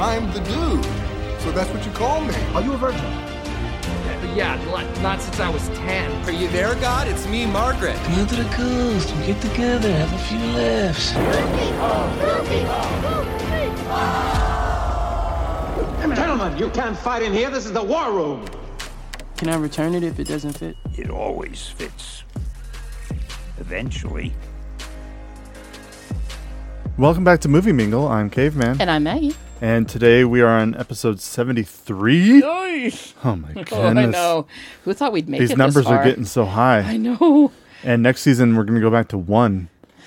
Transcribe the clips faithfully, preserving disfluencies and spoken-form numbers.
I'm the dude. So that's what you call me. Are you a virgin? Yeah, not since I was ten. Are you there, God? It's me, Margaret. Come on to the coast. We get together, have a few laughs. Gentlemen, you can't fight in here. This is the war room. Can I return it if it doesn't fit? It always fits. Eventually. Welcome back to Movie Mingle. I'm Caveman. And I'm Maggie. And today we are on episode seventy-three. Nice. Oh my goodness. Oh, I know. Who thought we'd make These it numbers this far? are getting so high. I know. And next season we're going to go back to one.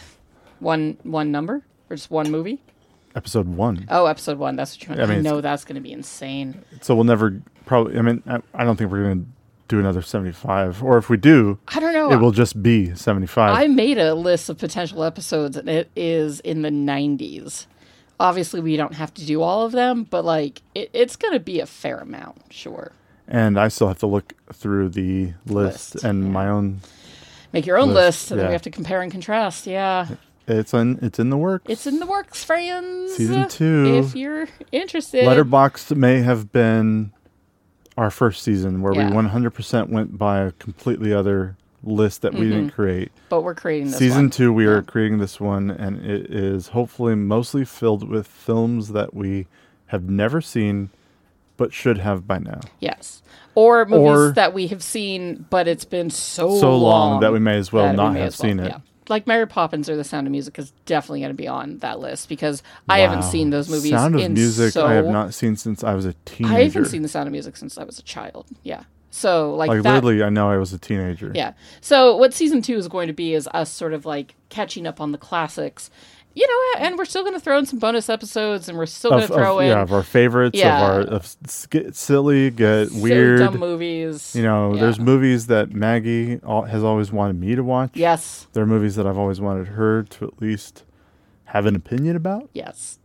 One one number? Or just one movie? Episode one. Oh, episode one. That's what you're I, mean, I know that's going to be insane. So we'll never probably, I mean, I, I don't think we're going to do another seventy-five. Or if we do, I don't know. It will just be seventy-five. I made a list of potential episodes and it is in the nineties. Obviously, we don't have to do all of them, but like it, it's going to be a fair amount, sure. And I still have to look through the list, List, and yeah. my own. Make your own List, list, and then yeah. we have to compare and contrast. Yeah, It's in. It's in the works. it's in the works, friends. Season two. If you're interested. Letterboxd may have been our first season where Yeah. we one hundred percent went by a completely other list that we didn't create. But we're creating this Season one. two, we Yeah. are creating this one, and it is hopefully mostly filled with films that we have never seen, but should have by now. Yes. Or movies Or- that we have seen, but it's been so, So long that we may as well that we not may have as well, seen it. yeah. Like Mary Poppins or The Sound of Music is definitely going to be on that list because I haven't Wow. seen those movies Sound of in Music, so... I have not seen since I was a teenager. I haven't seen The Sound of Music since I was a child. Yeah. So, like, Like that... literally, I know I was a teenager. Yeah. So what season two is going to be is us sort of like catching up on the classics. You know, and we're still going to throw in some bonus episodes, and we're still going Of, to throw of, in yeah, of our favorites, Yeah. of our of s- get silly, get silly, weird dumb movies. You know, Yeah. there's movies that Maggie al- has always wanted me to watch. Yes. There are movies that I've always wanted her to at least have an opinion about. Yes.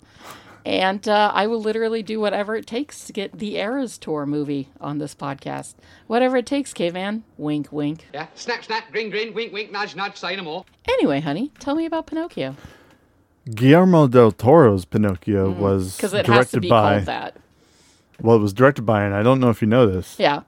And uh, I will literally do whatever it takes to get the Eras Tour movie on this podcast. Whatever it takes, Caveman. Wink, wink. Yeah, snap, snap, grin, grin, wink, wink, nudge, nudge, say no more. Anyway, honey, tell me about Pinocchio. Guillermo del Toro's Pinocchio was Because it directed has to be by. called that. Well, it was directed by, and I don't know if you know this. Yeah.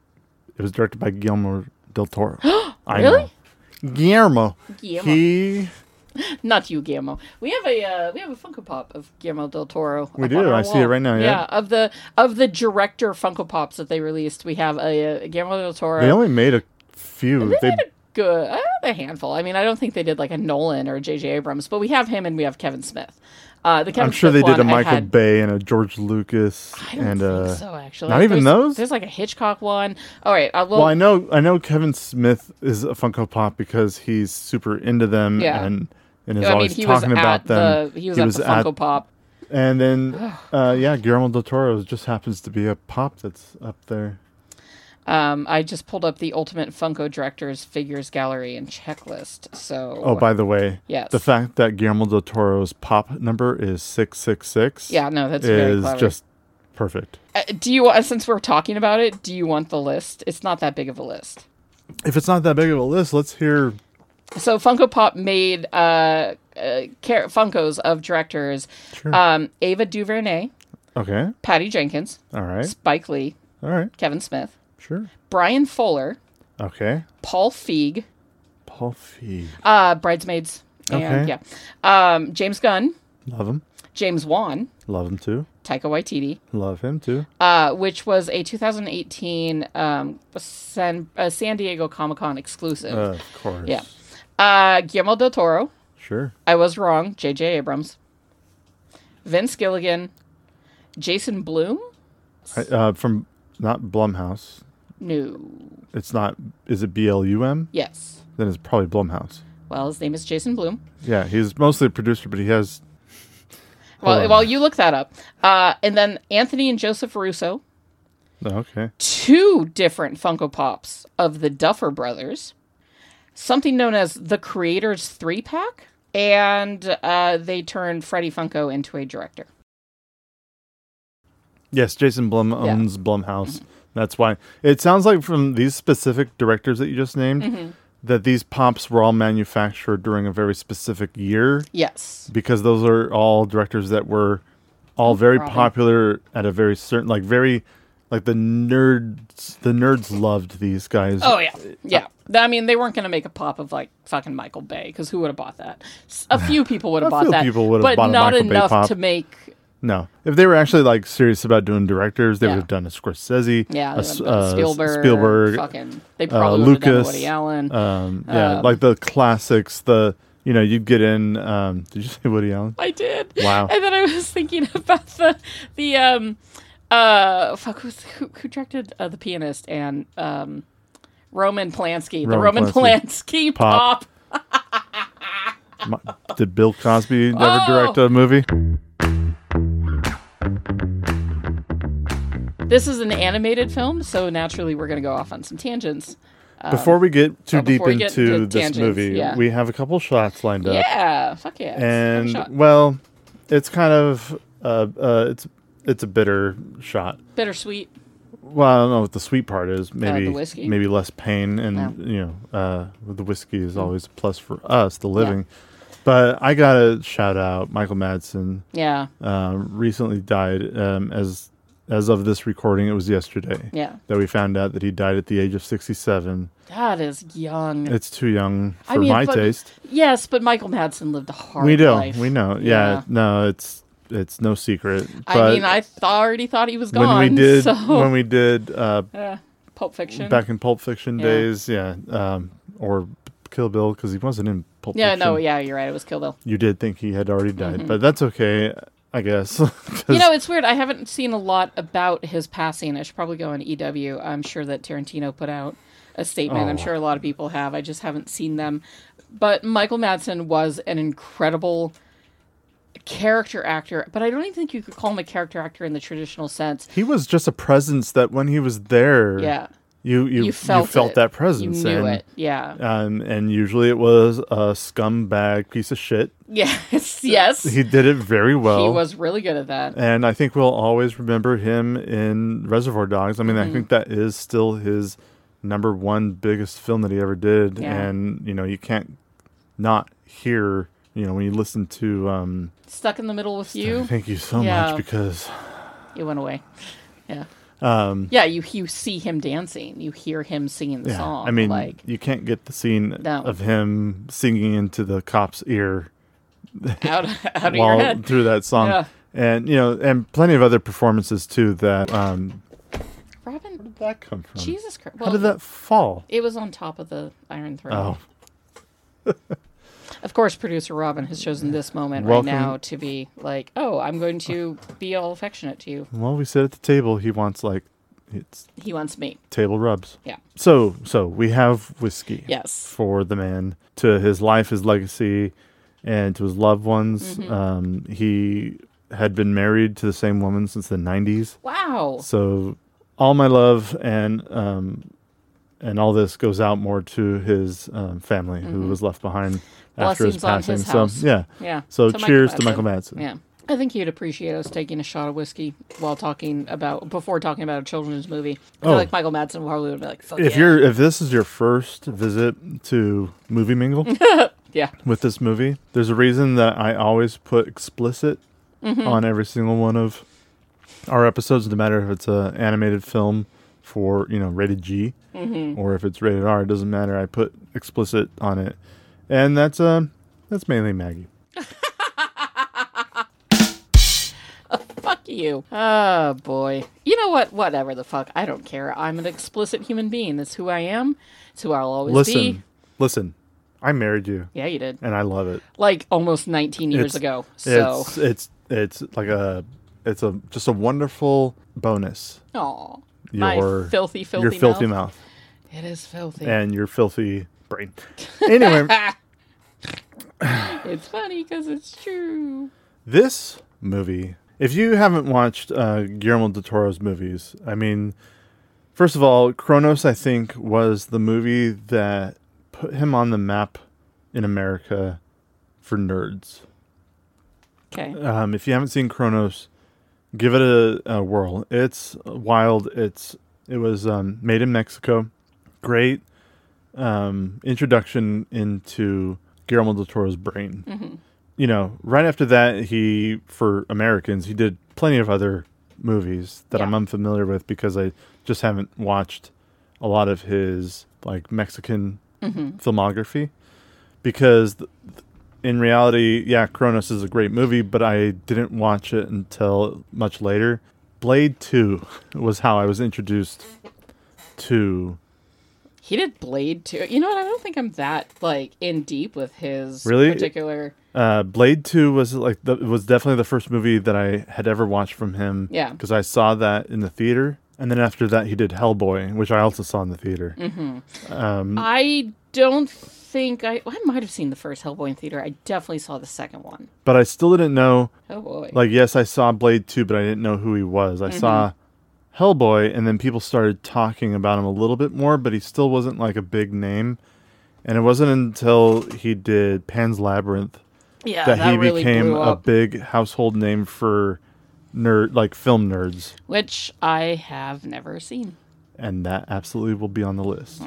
It was directed by Guillermo del Toro. I Really? know. Guillermo. Guillermo. He. Not you, Guillermo. We have a uh, we have a Funko Pop of Guillermo del Toro. We up do. on our I see it wall. right now, yeah. of the of the director Funko Pops that they released, we have a, a Guillermo del Toro. They only made a few. They They, made a good uh, a handful. I mean, I don't think they did like a Nolan or a J J Abrams, but we have him and we have Kevin Smith. Uh, the Kevin I'm sure Smith they did a one I Michael had- Bay and a George Lucas I don't and think uh so, actually. not even There's- those? There's like a Hitchcock one. All right. Uh, well, Well, I know I know Kevin Smith is a Funko Pop because he's super into them Yeah. and and is I mean, always he was talking at about them. the he was at the Funko Pop. And then uh, yeah, Guillermo del Toro just happens to be a pop that's up there. Um, I just pulled up the Ultimate Funko Directors Figures Gallery and Checklist. So, Oh, by the way, Yes. the fact that Guillermo del Toro's pop number is six six six yeah, no, that's very is clever. just perfect. Uh, do you want, since we're talking about it, do you want the list? It's not that big of a list. If it's not that big of a list, let's hear. So Funko Pop made uh, uh, car- Funkos of directors Sure. um, Ava DuVernay, Okay. Patty Jenkins, All right. Spike Lee, All right. Kevin Smith, Sure. Brian Fuller, Okay. Paul Feig, Paul Feig. uh, Bridesmaids, and Okay. yeah, um, James Gunn, Love him. James Wan, Love him too. Taika Waititi, Love him too. uh, which was a two thousand eighteen um, San, uh, San Diego Comic-Con exclusive. Uh, of course. Yeah. Uh, Guillermo del Toro. Sure. I was wrong. J J Abrams. Vince Gilligan. Jason Blum? I, uh, from not Blumhouse. No. It's not. Is it B L U M? Yes. Then it's probably Blumhouse. Well, his name is Jason Blum. Yeah, he's mostly a producer, but he has. Well, on. well, you look that up. Uh, and then Anthony and Joseph Russo. Oh, okay. Two different Funko Pops of the Duffer Brothers. Something known as the Creators three pack. And uh, they turned Freddie Funko into a director. Yes, Jason Blum owns Blumhouse. That's why. It sounds like from these specific directors that you just named, Mhm. that these pops were all manufactured during a very specific year. Yes. Because those are all directors that were all very Robin. popular at a very certain, like very, like the nerds, the nerds loved these guys. Oh yeah, yeah. I mean, they weren't going to make a pop of like fucking Michael Bay because who would have bought that? S- A few people would have A bought few that, people would have but bought a not Michael Bay enough pop. to make. No, if they were actually like serious about doing directors, they Yeah. would have done a Scorsese, Yeah, a, they s- would've done uh, Spielberg, Spielberg, fucking. They uh, probably would have done Lucas, Woody Allen. Um, yeah, Um, like the classics. The you know you'd get in. Um, did you say Woody Allen? I did. Wow. And then I was thinking about the the um uh fuck who's, who who directed uh, The Pianist and um Roman Polanski, the Roman Roman Polanski. Polanski pop. Pop. My- Did Bill Cosby ever Oh! direct a movie? This is an animated film, so naturally we're going to go off on some tangents. Before we get too oh, deep before we get into into this tangents, movie, yeah. we have a couple shots lined up. Yeah, fuck yeah. Have a and shot. well, it's kind of uh, uh, it's it's a bitter shot. Bittersweet. Well, I don't know what the sweet part is. Maybe the whiskey? maybe less pain, and Yeah. you know, uh, the whiskey is always a plus for us, the living. But I gotta shout out Michael Madsen. Yeah, Uh, recently died. Um, as as of this recording, it was yesterday yeah. that we found out that he died at the age of sixty-seven. That is young. It's too young for I mean, my but- taste. Yes, but Michael Madsen lived a hard We do. life. We know. Yeah. Yeah. No, it's it's no secret. But I mean, I th- already thought he was gone. when we did so. when we did uh, uh, Pulp Fiction. back in Pulp Fiction Yeah. days, yeah, um, or Kill Bill because he wasn't in Pulp yeah, Fiction. no, yeah, you're right. It was Kill Bill. You did think he had already died, Mm-hmm. but that's okay, I guess. 'Cause You know, it's weird. I haven't seen a lot about his passing. I should probably go on E W. I'm sure that Tarantino put out a statement. I'm Oh. sure a lot of people have. I just haven't seen them. But Michael Madsen was an incredible character actor, but I don't even think you could call him a character actor in the traditional sense. he was just a presence that when he was there, Yeah. you you, You felt, it. that You presence. knew and, it. Yeah. Um, and usually it was a scumbag piece of shit. Yes. Yes. He did it very well. He was really good at that. And I think we'll always remember him in Reservoir Dogs. I mean, Mm-hmm. I think that is still his number one biggest film that he ever did. Yeah. And, you know, you can't not hear, you know, when you listen to, um, Stuck in the Middle with You. thank you so Yeah. much because, You went away. Yeah. um, Yeah, you you see him dancing. You hear him singing the yeah, song. I mean, like you can't get the scene No. of him singing into the cop's ear out, out of your while head. through that song. Yeah. And, you know, and plenty of other performances too that, um, Robin, where did that come from? Jesus Christ. How did that fall? It was on top of the Iron Throne. Oh, Of course, producer Robin has chosen this moment Welcome. right now to be like, oh, I'm going to be all affectionate to you. well, we sit at the table. He wants like it's He wants me. table rubs. Yeah. So, so we have whiskey. Yes. For the man, to his life, his legacy, and to his loved ones. Mm-hmm. Um, he had been married to the same woman since the nineties. Wow. So, all my love and um, and all this goes out more to his um, family, who was left behind after his Mm-hmm. Blessings on passing. his so, house. yeah. Yeah. So, To Michael cheers to Madsen. Michael Madsen. Yeah. I think he'd appreciate us taking a shot of whiskey while talking about, before talking about a children's movie. I feel Oh. like Michael Madsen probably would be like, fuck If yeah. you're if this is your first visit to Movie Mingle Yeah. with this movie, there's a reason that I always put explicit Mm-hmm. on every single one of our episodes, no matter if it's an animated film for, you know, rated G Mm-hmm. or if it's rated R. It doesn't matter. I put explicit on it, and that's um that's mainly Maggie. Fuck you. Oh, boy. You know what? Whatever the fuck. I don't care. I'm an explicit human being. That's who I am. It's who I'll always Listen, be. listen. I married you, Yeah, you did. and I love it. Like almost nineteen years It's- ago. So, It's it's it's like a it's a just a wonderful bonus. aw. Your My filthy, filthy your filthy mouth. mouth. It is filthy. And your filthy brain. Anyway, It's funny because it's true. this movie, if you haven't watched uh, Guillermo del Toro's movies, I mean, first of all, Kronos, I think, was the movie that put him on the map in America for nerds. Okay. Um, if you haven't seen Kronos, give it a, a whirl. It's wild. It's it was um, made in Mexico. Great um, introduction into Guillermo del Toro's brain. Mm-hmm. you know, right after that, he, for Americans, he did plenty of other movies that Yeah. I'm unfamiliar with because I just haven't watched a lot of his, like, Mexican Mm-hmm. filmography. Because th- in reality, yeah, Kronos is a great movie, but I didn't watch it until much later. Blade two was how I was introduced to... He did Blade too. You know what? I don't think I'm that like in deep with his Really? particular. Uh, Blade two was like the, was definitely the first movie that I had ever watched from him. Yeah. Because I saw that in the theater. And then after that, he did Hellboy, which I also saw in the theater. Mm-hmm. Um, I don't think I. I might have seen the first Hellboy in theater. I definitely saw the second one. but I still didn't know... Oh boy. Like, yes, I saw Blade two, but I didn't know who he was. I Mm-hmm. saw Hellboy, and then people started talking about him a little bit more, but he still wasn't, like, a big name. And it wasn't until he did Pan's Labyrinth yeah, that, that he really became blew a up, big household name for nerd, like, film nerds. which I have never seen. And that absolutely will be on the list.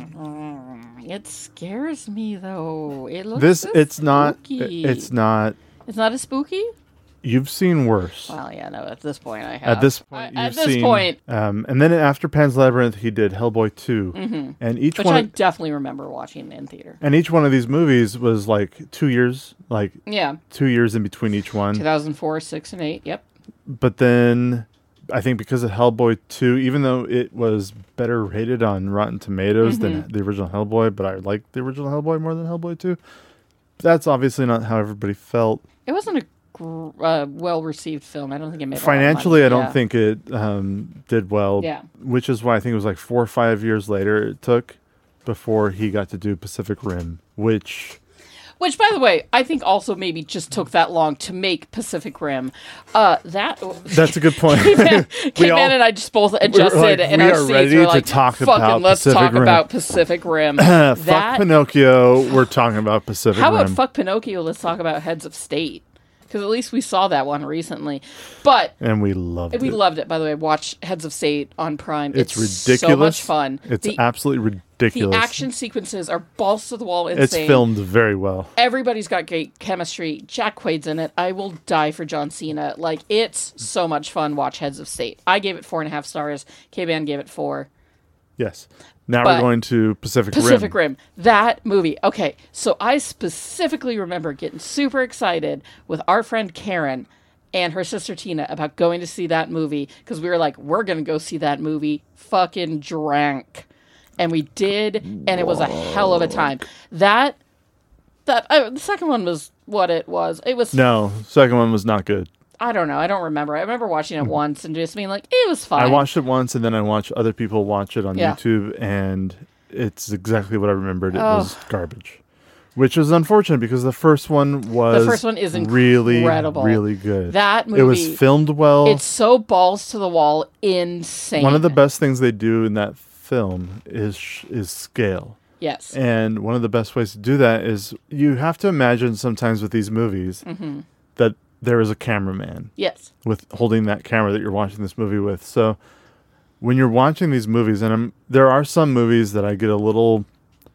It scares me though. It looks This, so it's not, spooky. it's not, It's not as spooky. you've seen worse. Well, yeah, no. At this point, I have. At this point, I- you've at this seen, point, um, and then after Pan's Labyrinth, he did Hellboy two, and each which one, I definitely remember watching in theater. and each one of these movies was like two years, like Yeah, two years in between each one. two thousand four, six, and eight. Yep. But then, I think because of Hellboy two, even though it was better rated on Rotten Tomatoes Mm-hmm. than the original Hellboy, but I liked the original Hellboy more than Hellboy two. That's obviously not how everybody felt. It wasn't a gr- uh, well-received film. I don't think it made a lot of Financially, money. I don't Yeah. think it um, did well. Yeah. Which is why I think it was like four or five years later it took before he got to do Pacific Rim, which Which, by the way, I think also maybe just took that long to make Pacific Rim. Uh, that that's a good point. Came We all- in and I just both adjusted like, in we our are seats. ready We're to like, talk fucking about let's Pacific talk Rim. about Pacific Rim. fuck that, Pinocchio. We're talking about Pacific how Rim. about fuck Pinocchio? Let's talk about Heads of State. Because at least we saw that one recently. But and we loved we it. loved it, by the way. Watch Heads of State on Prime. It's, It's ridiculous. so much fun. It's the, absolutely the ridiculous. action sequences are balls to the wall insane. It's filmed very well. Everybody's got great chemistry. Jack Quaid's in it. I will die for John Cena. Like, it's so much fun. Watch Heads of State. I gave it four and a half stars. K-Ban gave it four. Yes. Now But we're going to Pacific, Pacific Rim. Rim. That movie. Okay, so I specifically remember getting super excited with our friend Karen and her sister Tina about going to see that movie because we were like, we're going to go see that movie. Fucking drank. And we did, and it was a hell of a time. That, that, uh, the second one was what it was. It was, No, second one was not good. I don't know. I don't remember. I remember watching it once and just being like, it was fine. I watched it once, and then I watched other people watch it on Yeah. YouTube, and it's exactly what I remembered. It was garbage, which is unfortunate because the first one was The first one is really, incredible. really good. That it was movie- filmed well. It's so balls to the wall, insane. One of the best things they do in that film is sh- is scale. Yes. And one of the best ways to do that is you have to imagine sometimes with these movies Mm-hmm. that there is a cameraman Yes. with holding that camera that you're watching this movie with. So when you're watching these movies, and I'm, there are some movies that I get a little,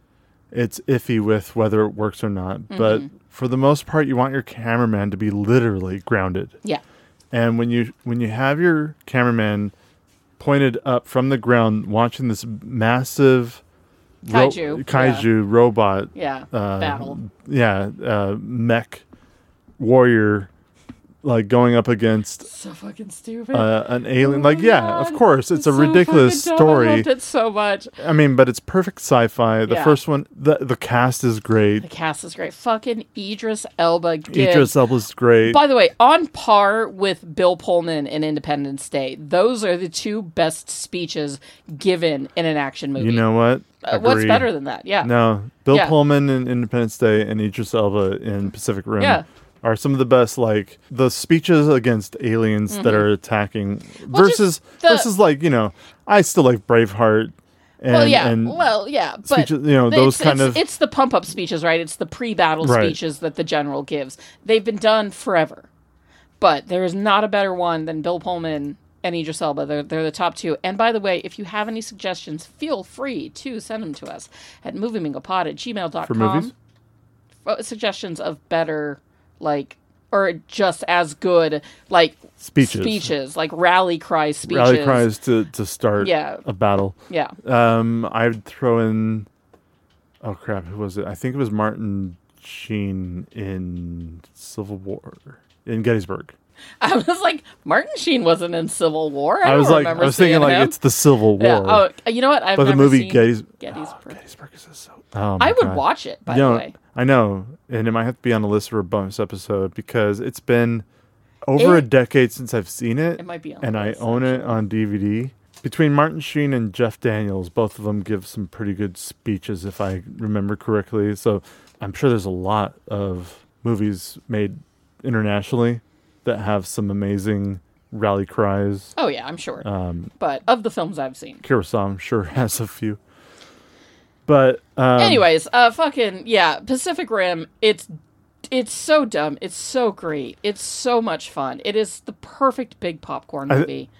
it's iffy with whether it works or not. Mm-hmm. But for the most part, you want your cameraman to be literally grounded. Yeah. And when you when you have your cameraman pointed up from the ground, watching this massive ro- Kaiju, kaiju robot, Yeah. uh, Battle. yeah, uh, mech warrior, like going up against So fucking stupid. uh, an alien. Oh like, my yeah, God. of course, it's a so ridiculous fucking dumb. I story. loved it so much. I mean, but it's perfect sci-fi. The Yeah. first one, the the cast is great. The cast is great. Fucking Idris Elba. Gives, Idris Elba's great. By the way, on par with Bill Pullman in Independence Day. Those are the two best speeches given in an action movie. You know what? Uh, what's Agree. better than that? Yeah. No, Bill Yeah. Pullman in Independence Day and Idris Elba in Pacific Rim Yeah. are some of the best. Like the speeches against aliens that are attacking Well, versus just the- versus like you know I still like Braveheart. And, Well, yeah. and well, yeah. But speeches, you know, it's- those kind it's, of- It's the pump up speeches, right? It's the pre battle Right. speeches that the general gives. They've been done forever. But there is not a better one than Bill Pullman and Idris Elba. They're, they're the top two. And by the way, if you have any suggestions, feel free to send them to us at movieminglepod at gmail dot com. For movies? F- Suggestions of better, like, or just as good, like Speeches. speeches, like rally cry speeches. Rally cries to, to start Yeah. a battle. Yeah. Um, I'd throw in, oh crap, who was it? I think it was Martin Sheen in Civil War, in Gettysburg. I was like, Martin Sheen wasn't in Civil War. I, I was don't like, remember I was thinking seeing like him. it's the Civil War. Yeah. Oh, you know what? I've but the never movie seen Gettys- Gettysburg. Oh, Gettysburg is so. Oh my I would God. watch it, by You know, the way. I know, and it might have to be on the list for a bonus episode because it's been over It- a decade since I've seen it. It might be on and the I list, own it actually. on D V D. Between Martin Sheen and Jeff Daniels, both of them give some pretty good speeches, if I remember correctly. So I'm sure there's a lot of movies made internationally that have some amazing rally cries. Oh yeah, I'm sure. Um, but of the films I've seen. Kurosawa, I'm sure, has a few. But um, Anyways, uh, fucking yeah, Pacific Rim. It's it's so dumb. It's so great. It's so much fun. It is the perfect big popcorn I- movie.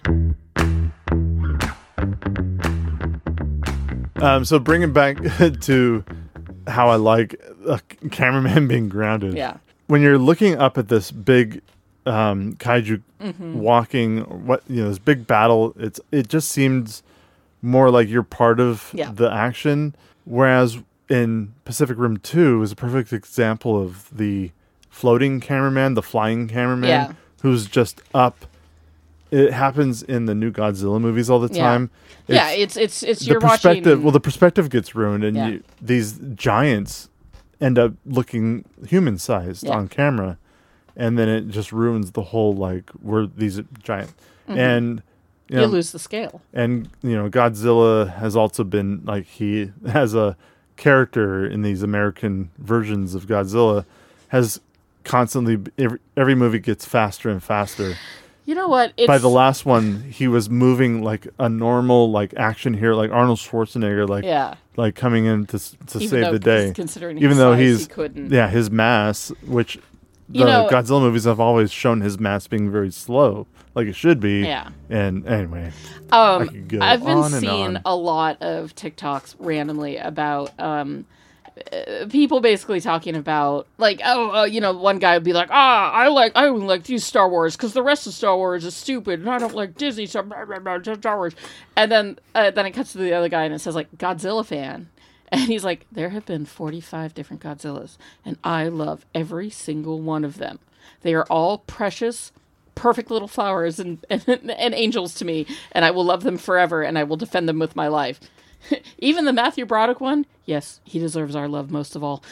Um, so bringing back to how I like a cameraman being grounded. Yeah. When you're looking up at this big um, kaiju Mm-hmm. walking, what you know, this big battle, it's it just seems more like you're part of Yeah. the action. Whereas in Pacific Rim two is a perfect example of the floating cameraman, the flying cameraman, Yeah. who's just up. It happens in the new Godzilla movies all the Yeah. time. Yeah, it's it's it's the you're perspective. watching. Well, the perspective gets ruined, and Yeah. you, these giants end up looking human sized Yeah. on camera, and then it just ruins the whole like we're these giant and you, know, you lose the scale. and you know Godzilla has also been like he has a character in these American versions of Godzilla has constantly every, every movie gets faster and faster. You know what? It's, By the last one, he was moving like a normal like action hero, like Arnold Schwarzenegger, like Yeah. like coming in to s- to Even save though the day. he's- considering his even though size, he's he couldn't. yeah, his mass, which the You know- Godzilla movies have always shown his mass being very slow, like it should be. Yeah. And anyway, Um, could go I've been on and seeing on. a lot of TikToks randomly about um, uh, people basically talking about like, oh, uh, you know, one guy would be like, ah, I like, I only like these Star Wars because the rest of Star Wars is stupid, and I don't like Disney Star, blah, blah, blah, Star Wars. And then, uh, then it cuts to the other guy and it says like Godzilla fan. And he's like, there have been forty-five different Godzillas, and I love every single one of them. They are all precious, perfect little flowers and, and, and angels to me, and I will love them forever, and I will defend them with my life. Even the Matthew Broderick one, yes, he deserves our love most of all.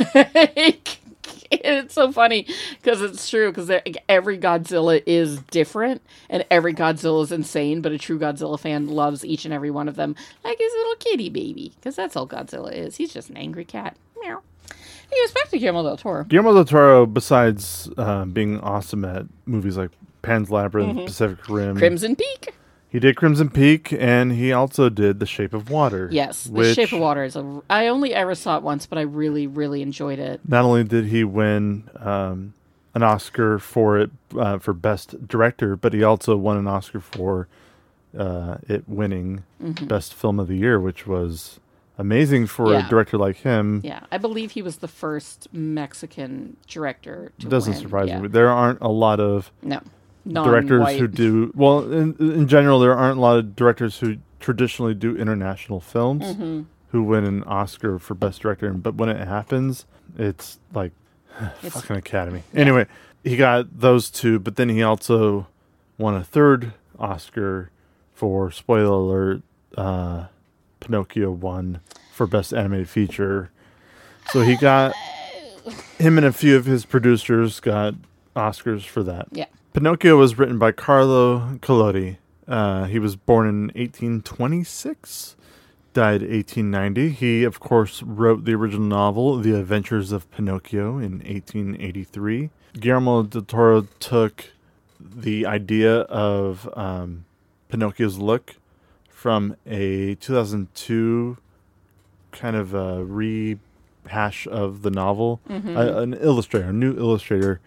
Like, it's so funny because it's true, because every Godzilla is different, and every Godzilla is insane, but a true Godzilla fan loves each and every one of them like his little kitty baby, because that's all Godzilla is. He's just an angry cat. Meow. Anyways, back to Guillermo del Toro. Guillermo del Toro, besides uh, being awesome at movies like Pan's Labyrinth, Pacific Rim, Crimson Peak. he did Crimson Peak, and he also did The Shape of Water. Yes, The which Shape of Water is a. I only ever saw it once, but I really, really enjoyed it. Not only did he win um, an Oscar for it uh, for Best Director, but he also won an Oscar for uh, it winning Mm-hmm. Best Film of the Year, which was amazing for Yeah. a director like him. Yeah, I believe he was the first Mexican director to It doesn't win. surprise yeah. me. There aren't a lot of No, directors non-white. who do well. In, in general, there aren't a lot of directors who traditionally do international films Mm-hmm. who win an Oscar for Best Director. But when it happens, it's like It's- fucking Academy. Anyway, he got those two, but then he also won a third Oscar for, spoiler alert, uh, Pinocchio won for Best Animated Feature. So he got, him and a few of his producers got Oscars for that. Yeah. Pinocchio was written by Carlo Collodi. Uh, he was born in eighteen twenty-six, died eighteen ninety. He, of course, wrote the original novel, The Adventures of Pinocchio, in eighteen eighty-three. Guillermo del Toro took the idea of um, Pinocchio's look from a two thousand two kind of a rehash of the novel. Mm-hmm. A, an illustrator, a new illustrator.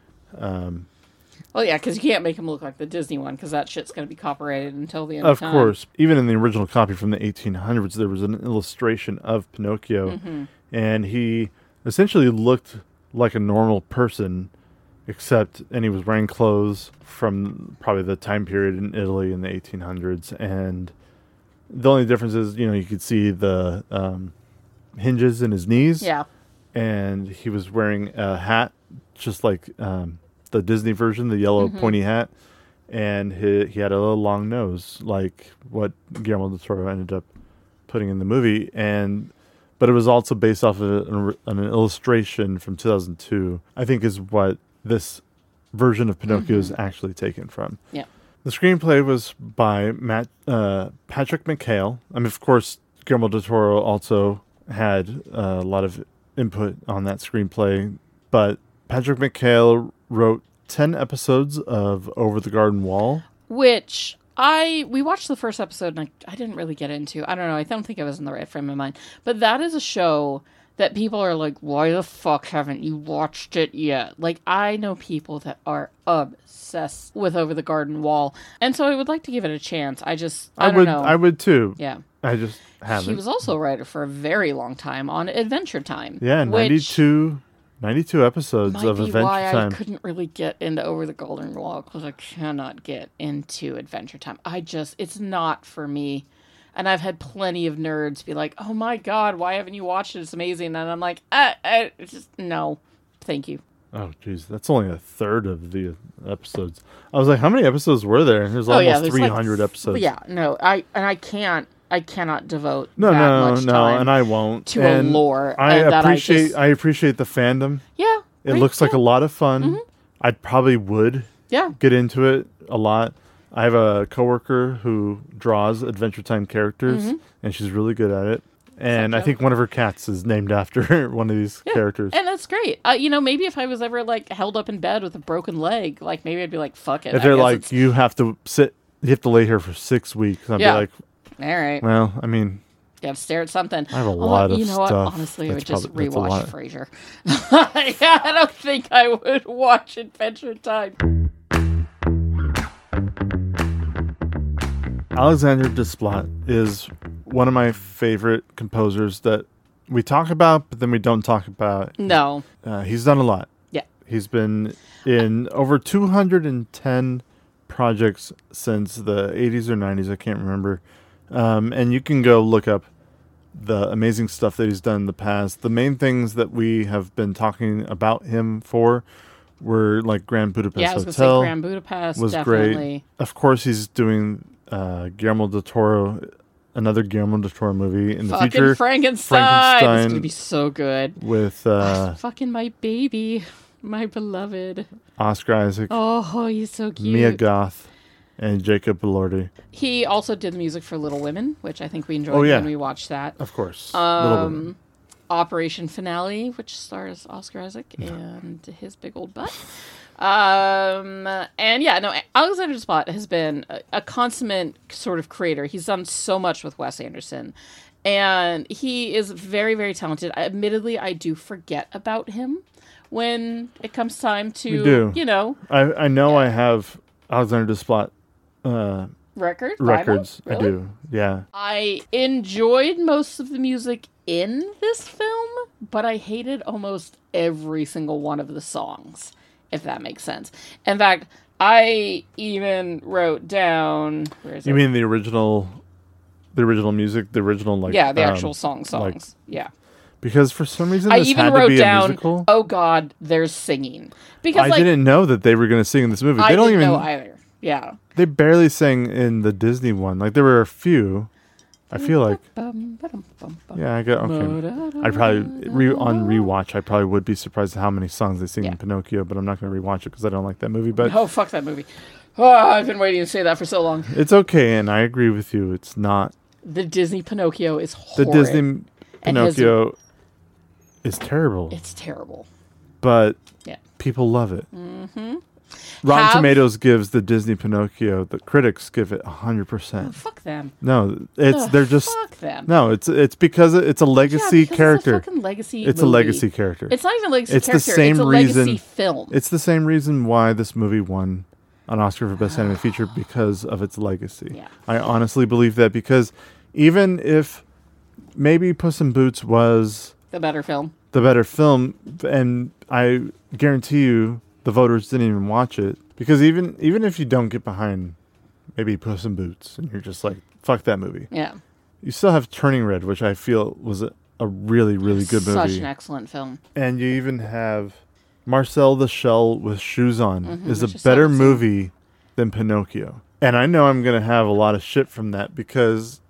Um, Well, yeah, because you can't make him look like the Disney one, because that shit's going to be copyrighted until the end of Of time. course. Even in the original copy from the eighteen hundreds, there was an illustration of Pinocchio. Mm-hmm. And he essentially looked like a normal person, except, and he was wearing clothes from probably the time period in Italy in the eighteen hundreds. And the only difference is, you know, you could see the um, hinges in his knees. Yeah. And he was wearing a hat, just like um, the Disney version, the yellow Mm-hmm. pointy hat. And he, he had a little long nose, like what Guillermo del Toro ended up putting in the movie. And but it was also based off of an, an illustration from two thousand two, I think is what this version of Pinocchio is actually taken from. Yeah. The screenplay was by Matt uh, Patrick McHale. I mean, of course, Guillermo del Toro also had uh, a lot of input on that screenplay, but Patrick McHale wrote ten episodes of Over the Garden Wall. Which I we watched the first episode and I, I didn't really get into. I don't know. I don't think I was in the right frame of mind. But that is a show that people are like, why the fuck haven't you watched it yet? Like, I know people that are obsessed with Over the Garden Wall. And so I would like to give it a chance. I just, I, I don't would, know. I would too. Yeah. I just haven't. He was also a writer for a very long time on Adventure Time. yeah, which ninety-two, ninety-two episodes might of be Adventure why Time. I couldn't really get into Over the Golden Wall, because I cannot get into Adventure Time. I just, it's not for me. And I've had plenty of nerds be like, oh my God, why haven't you watched it? It's amazing. And I'm like, I, I just, no, thank you. Oh, geez, that's only a third of the episodes. I was like, how many episodes were there? There's Oh, yeah, almost there's three like- hundred episodes. Yeah, no, I, and I can't, I cannot devote No, that no, much no, time and I won't. to a And lore. I and that I appreciate. just- I appreciate the fandom. Yeah. It right, looks like yeah, a lot of fun. I probably would Yeah. get into it a lot. I have a coworker who draws Adventure Time characters, Mm-hmm. and she's really good at it. And I Such a- think one of her cats is named after one of these Yeah, characters. And that's great. Uh, you know, maybe if I was ever like held up in bed with a broken leg, like maybe I'd be like, fuck it. If I they're guess like, it's- you have to sit, you have to lay here for six weeks, I'd Yeah. be like, all right. well, I mean, You have to stare at something. I have a Although, lot of you know what? stuff Honestly, I would that's just probably- that's a rewatch lot. Frasier. yeah, I don't think I would watch Adventure Time. Alexander Desplat is one of my favorite composers that we talk about, but then we don't talk about. No. Uh, he's done a lot. Yeah. He's been in over two hundred ten projects since the eighties or nineties. I can't remember. Um, and you can go look up the amazing stuff that he's done in the past. The main things that we have been talking about him for were like Grand Budapest Yeah, I was going to Hotel. say Grand Budapest. was definitely. great. Of course, he's doing uh, Guillermo del Toro, another Guillermo del Toro movie in the Fucking future. Frankenstein. Frankenstein. It's going to be so good. With uh, Fucking my baby. My beloved. Oscar Isaac, Oh, he's so cute. Mia Goth, and Jacob Elordi. He also did the music for Little Women, which I think we enjoyed Oh, yeah. when we watched that. Of course. Little Um, Women. Operation Finale, which stars Oscar Isaac and his big old butt. Um, and yeah, no, Alexander Desplat has been a, a consummate sort of creator. He's done so much with Wes Anderson, and he is very, very talented. Admittedly, I do forget about him when it comes time to, You do. you know, I, I know I have Alexander Desplat uh, record vinyl? records. I Really? do. Yeah. I enjoyed most of the music in this film, but I hated almost every single one of the songs, if that makes sense. In fact, I even wrote down, where is You it? mean the original, the original music, the original like yeah, the um, actual song songs. like- yeah. Because for some reason I this even had to wrote be a down, musical. oh God, there's singing. Because I like, didn't know that they were going to sing in this movie. They I don't didn't even. know either. Yeah. They barely sang in the Disney one. Like there were a few. I feel like. Bum, ba-dum, bum, bum. Yeah, I got okay. I'd probably re, on rewatch. I probably would be surprised at how many songs they sing Yeah. in Pinocchio, but I'm not going to rewatch it because I don't like that movie. But Oh, fuck that movie. Oh, I've been waiting to say that for so long. it's okay, and I agree with you. It's not The Disney Pinocchio is the horrid. Disney And has- Pinocchio is terrible, It's terrible. but Yeah. people love it. Mm-hmm. Rotten Have- Tomatoes gives the Disney Pinocchio. The critics give it hundred Oh, percent. fuck them. No, it's Ugh, they're just fuck them. no. It's it's because it's a Yeah, legacy because character. It's a fucking legacy. It's a movie. legacy character. It's not even a legacy It's the character. same it's a reason- legacy film. It's the same reason why this movie won an Oscar for Best Animated Feature, because of its legacy. Yeah. I honestly believe that, because even if maybe Puss in Boots was the better film. the better film, and I guarantee you the the voters didn't even watch it. Because even even if you don't get behind maybe Puss in Boots and you're just like, fuck that movie. Yeah. You still have Turning Red, which I feel was a, a really, really good movie. Such an excellent film. And you even have Marcel the Shell with Shoes On Mm-hmm, is a which is better so movie than Pinocchio. And I know I'm going to have a lot of shit from that because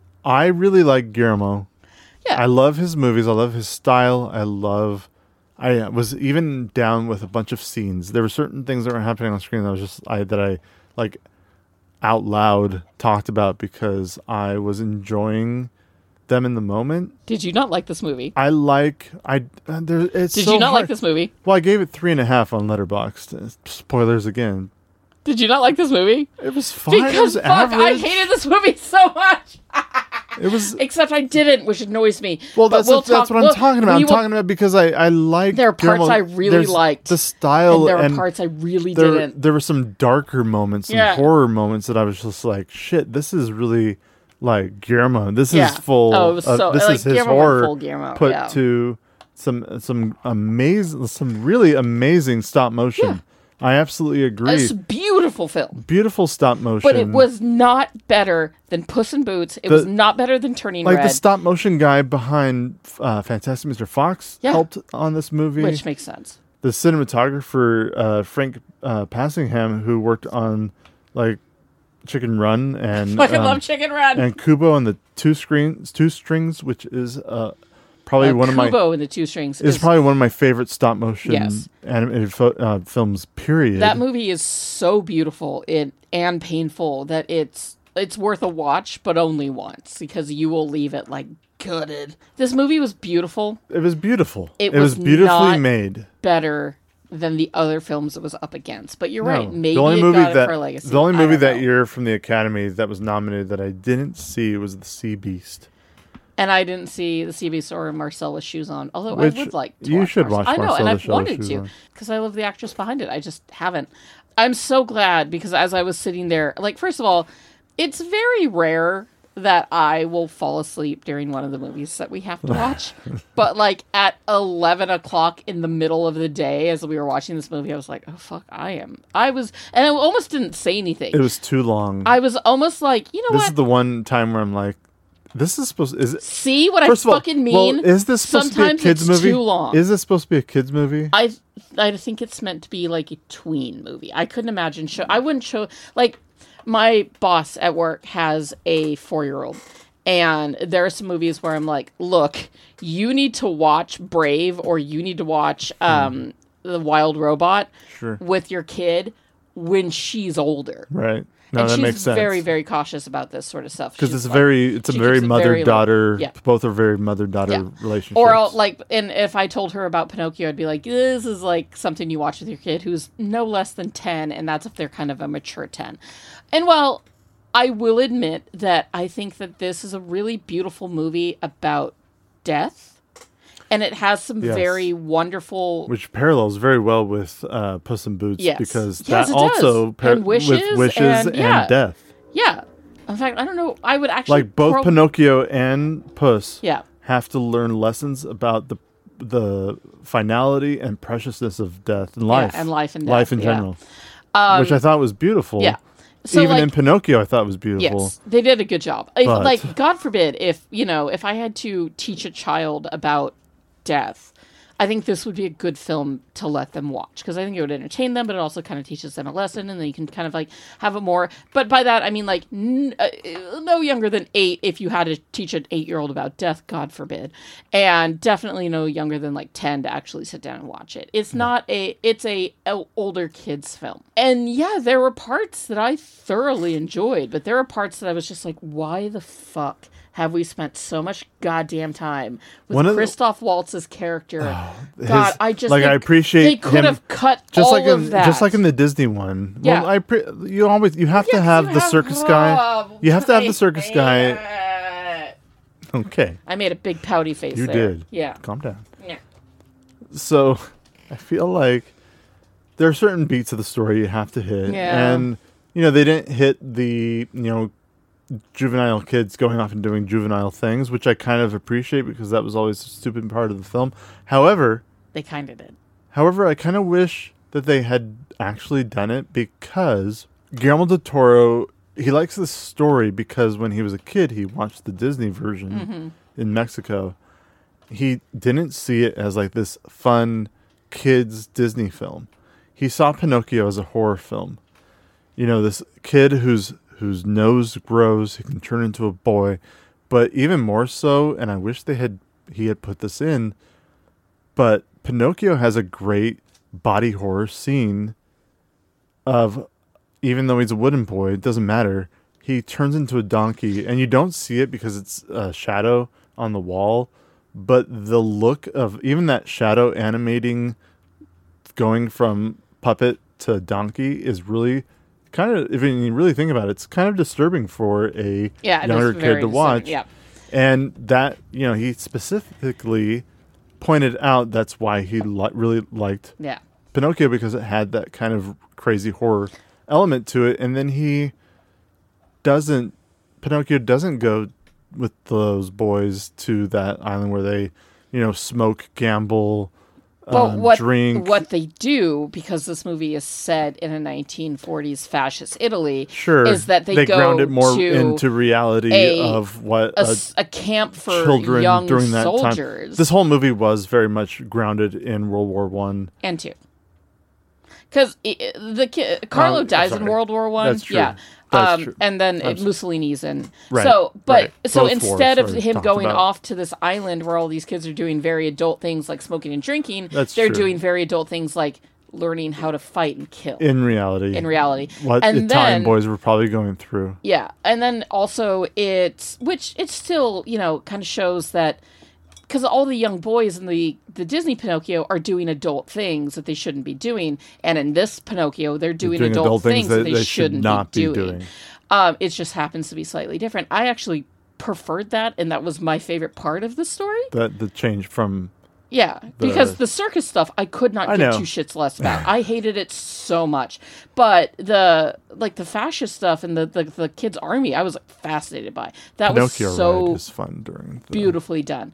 I really like Guillermo. Yeah. I love his movies. I love his style. I love... I was even down with a bunch of scenes. There were certain things that were happening on screen that was just I that I like out loud talked about because I was enjoying them in the moment. Did you not like this movie? I like I. Uh, there, it's Did so you not hard. like this movie? Well, I gave it three and a half on Letterboxd. Spoilers again. Did you not like this movie? It was fine. Because it was fuck, average. I hated this movie so much. It was. Except I didn't, which annoys me. Well, But that's we'll what, that's talk- what I'm we'll- talking about. we I'm will- talking about because I I like. There are parts Guillermo. I really There's liked, the style, and there are and parts I really there, didn't. there were some darker moments, some Yeah. horror moments that I was just like, shit, this is really like Guillermo. This Yeah. is full. Oh, it was uh, so- this like, is his Guillermo went horror full Guillermo, put yeah. to some some amazing, some really amazing stop motion. Yeah. I absolutely agree. It's a beautiful film. Beautiful stop motion, But it was not better than Puss in Boots. It The- was not better than Turning like Red, the stop motion guy behind uh, Fantastic Mister Fox Yeah. helped on this movie. which makes sense. The cinematographer uh, Frank uh, Passingham, who worked on like Chicken Run and Fucking um, love Chicken Run. and Kubo and the two screens, two strings, which is uh, probably Uh, one of my Kubo and the Two Strings is is probably one of my favorite stop motion Yes. animated fo- uh, films. Period. that movie is so beautiful it, and painful that it's it's worth a watch, but only once because you will leave it like gutted. This movie was beautiful, It was beautiful. It was, was beautifully not made. better than the other films it was up against. But you're right, No. maybe the only it movie got that it for a legacy. the only I movie don't that know. year from the Academy that was nominated that I didn't see was The Sea Beast. And I didn't see the C B S or Marcel with Shoes On, although Which I would like to you watch should Marcel. watch I know, Marcel and with I've Shoes wanted On. to because I love the actress behind it. I just haven't. I'm so glad because as I was sitting there, like, first of all, it's very rare that I will fall asleep during one of the movies that we have to watch. But like at eleven o'clock in the middle of the day as we were watching this movie, I was like, oh, fuck, I am. I was, and I almost didn't say anything. It was too long. I was almost like, you know this what? is the one time where I'm like, this is supposed. Is it? See what First I of all, fucking mean? well, is this supposed Sometimes to be a kids it's movie? too long. Is this supposed to be a kids movie? I I think it's meant to be like a tween movie. I couldn't imagine show. I wouldn't show like my boss at work has a four year old, and there are some movies where I'm like, look, you need to watch Brave or you need to watch um, The Wild Robot Sure. with your kid when she's older. Right. No, and that she's makes sense. very, very cautious about this sort of stuff. because She's it's a like- very, it's a she very keeps it mother very low. daughter. Yeah. Both are very mother daughter Yeah. relationships. Or I'll, like, and if I told her about Pinocchio, I'd be like, this is like something you watch with your kid who's no less than ten, and that's if they're kind of a mature ten. And while I will admit that I think that this is a really beautiful movie about death, and it has some Yes. very wonderful. which parallels very well with uh, Puss in Boots Yes. because Yes, that it also does. And with wishes wishes and- and, yeah. death. Yeah. In fact, I don't know. I would actually. Like both pro- Pinocchio and Puss Yeah. have to learn lessons about the the finality and preciousness of death and life and life and life death, in yeah. general, which I thought was beautiful. Yeah. So, even like- in Pinocchio, I thought was beautiful. Yes, they did a good job. If, But- like, God forbid, if you know, if I had to teach a child about death, I think this would be a good film to let them watch because I think it would entertain them, but it also kind of teaches them a lesson, and then you can kind of like have a more. But by that I mean like n- uh, no younger than eight if you had to teach an eight-year-old about death, God forbid, and definitely no younger than like ten to actually sit down and watch it. It's not a. It's a, a older kids film, and yeah, there were parts that I thoroughly enjoyed, but there were parts that I was just like, why the fuck have we spent so much goddamn time with One of the- Christoph Waltz's character? His- God, I just like I think appreciate they could him, have cut just all like in of that. just like in the Disney one. Yeah. Well, I pre- you always you have to Yeah, 'cause have you the have- circus oh, guy. You have to have I the circus guy. hate it. Okay, I made a big pouty face. you there. did. Yeah. Calm down. Yeah. So, I feel like there are certain beats of the story you have to hit, Yeah. and you know they didn't hit the you know juvenile kids going off and doing juvenile things, which I kind of appreciate because that was always a stupid part of the film. However, They kind of did. however, I kind of wish that they had actually done it because Guillermo del Toro, he likes this story because when he was a kid, he watched the Disney version mm-hmm. in Mexico. He didn't see it as like this fun kids Disney film. He saw Pinocchio as a horror film. You know, this kid whose whose nose grows, he can turn into a boy, but even more so, and I wish they had he had put this in, but Pinocchio has a great body horror scene of, even though he's a wooden boy, it doesn't matter. He turns into a donkey, and you don't see it because it's a shadow on the wall, but the look of even that shadow animating, going from puppet to donkey, is really kind of, if you really think about it, it's kind of disturbing for a yeah, younger kid to watch. Yeah. And that, you know, he specifically pointed out that's why he li- really liked yeah. Pinocchio, because it had that kind of crazy horror element to it. And then he doesn't, Pinocchio doesn't go with those boys to that island where they, you know, smoke, gamble, well, um, what, drink. What they do, because this movie is set in a nineteen forties fascist Italy, sure, is that they, they go ground it more to into reality a, of what a, a, a camp for children young during that soldiers. time. This whole movie was very much grounded in World War One and two. Because the kid, Carlo um, dies sorry. in World War One. That's true. Yeah. That's um, true. And then I'm Mussolini's in. Right, So, but right. so Both instead of wars him are going talked about. off to this island where all these kids are doing very adult things like smoking and drinking, That's they're true. doing very adult things like learning how to fight and kill. In reality. In reality. What and Italian then, boys were probably going through. Yeah. And then also it's, which it still, you know, kind of shows that, because all the young boys in the, the Disney Pinocchio are doing adult things that they shouldn't be doing. And in this Pinocchio, they're doing, doing adult, adult things, things that, that they, they shouldn't should not be be doing. doing. Um, it just happens to be slightly different. I actually preferred that, and that was my favorite part of the story. That the change from... Yeah, the, because the circus stuff I could not I give know. two shits less about. I hated it so much. But the like the fascist stuff and the, the, the kids' army, I was like, fascinated by. That Pinocchio was so ride is fun during the... beautifully done.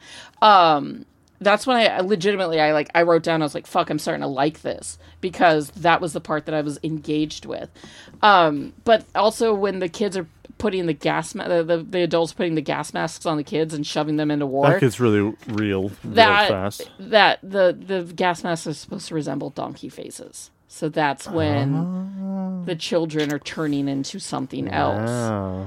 Um, that's when I, I legitimately I like I wrote down, I was like, fuck, I'm starting to like this, because that was the part that I was engaged with. Um, but also when the kids are putting the gas ma- the, the the adults putting the gas masks on the kids and shoving them into war. That gets really real, real that, fast. That the the gas masks are supposed to resemble donkey faces. So that's when uh, the children are turning into something else. Wow.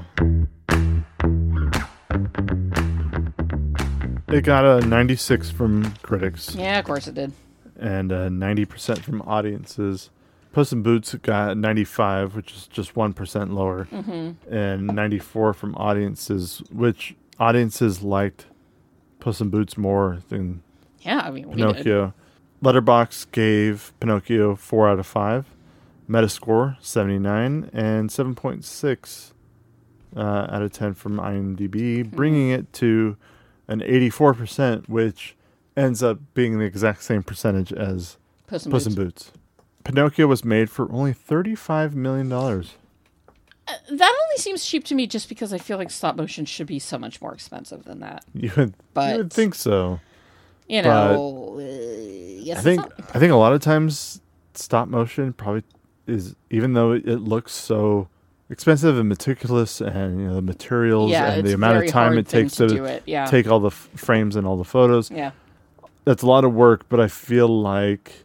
It got a ninety-six from critics. Yeah, of course it did. And uh, ninety percent from audiences. Puss in Boots got ninety-five, which is just one percent lower. Mm-hmm. And ninety-four from audiences, which audiences liked Puss in Boots more than Yeah, I mean, we Pinocchio. Letterboxd gave Pinocchio four out of five. Metascore, seventy-nine. And seven point six uh, out of ten from IMDb, mm-hmm. bringing it to an eighty-four percent, which ends up being the exact same percentage as Puss in Puss Boots. in Boots. Pinocchio was made for only thirty-five million dollars. Uh, that only seems cheap to me just because I feel like stop motion should be so much more expensive than that. You would, But- you would think so. You know, uh, yes, I think it's not- I think a lot of times stop motion probably is, even though it, it looks so expensive and meticulous, and you know the materials Yeah, and it's the a amount very of time hard it thing takes to to, do it, yeah. take all the f- frames and all the photos. yeah. That's a lot of work, but I feel like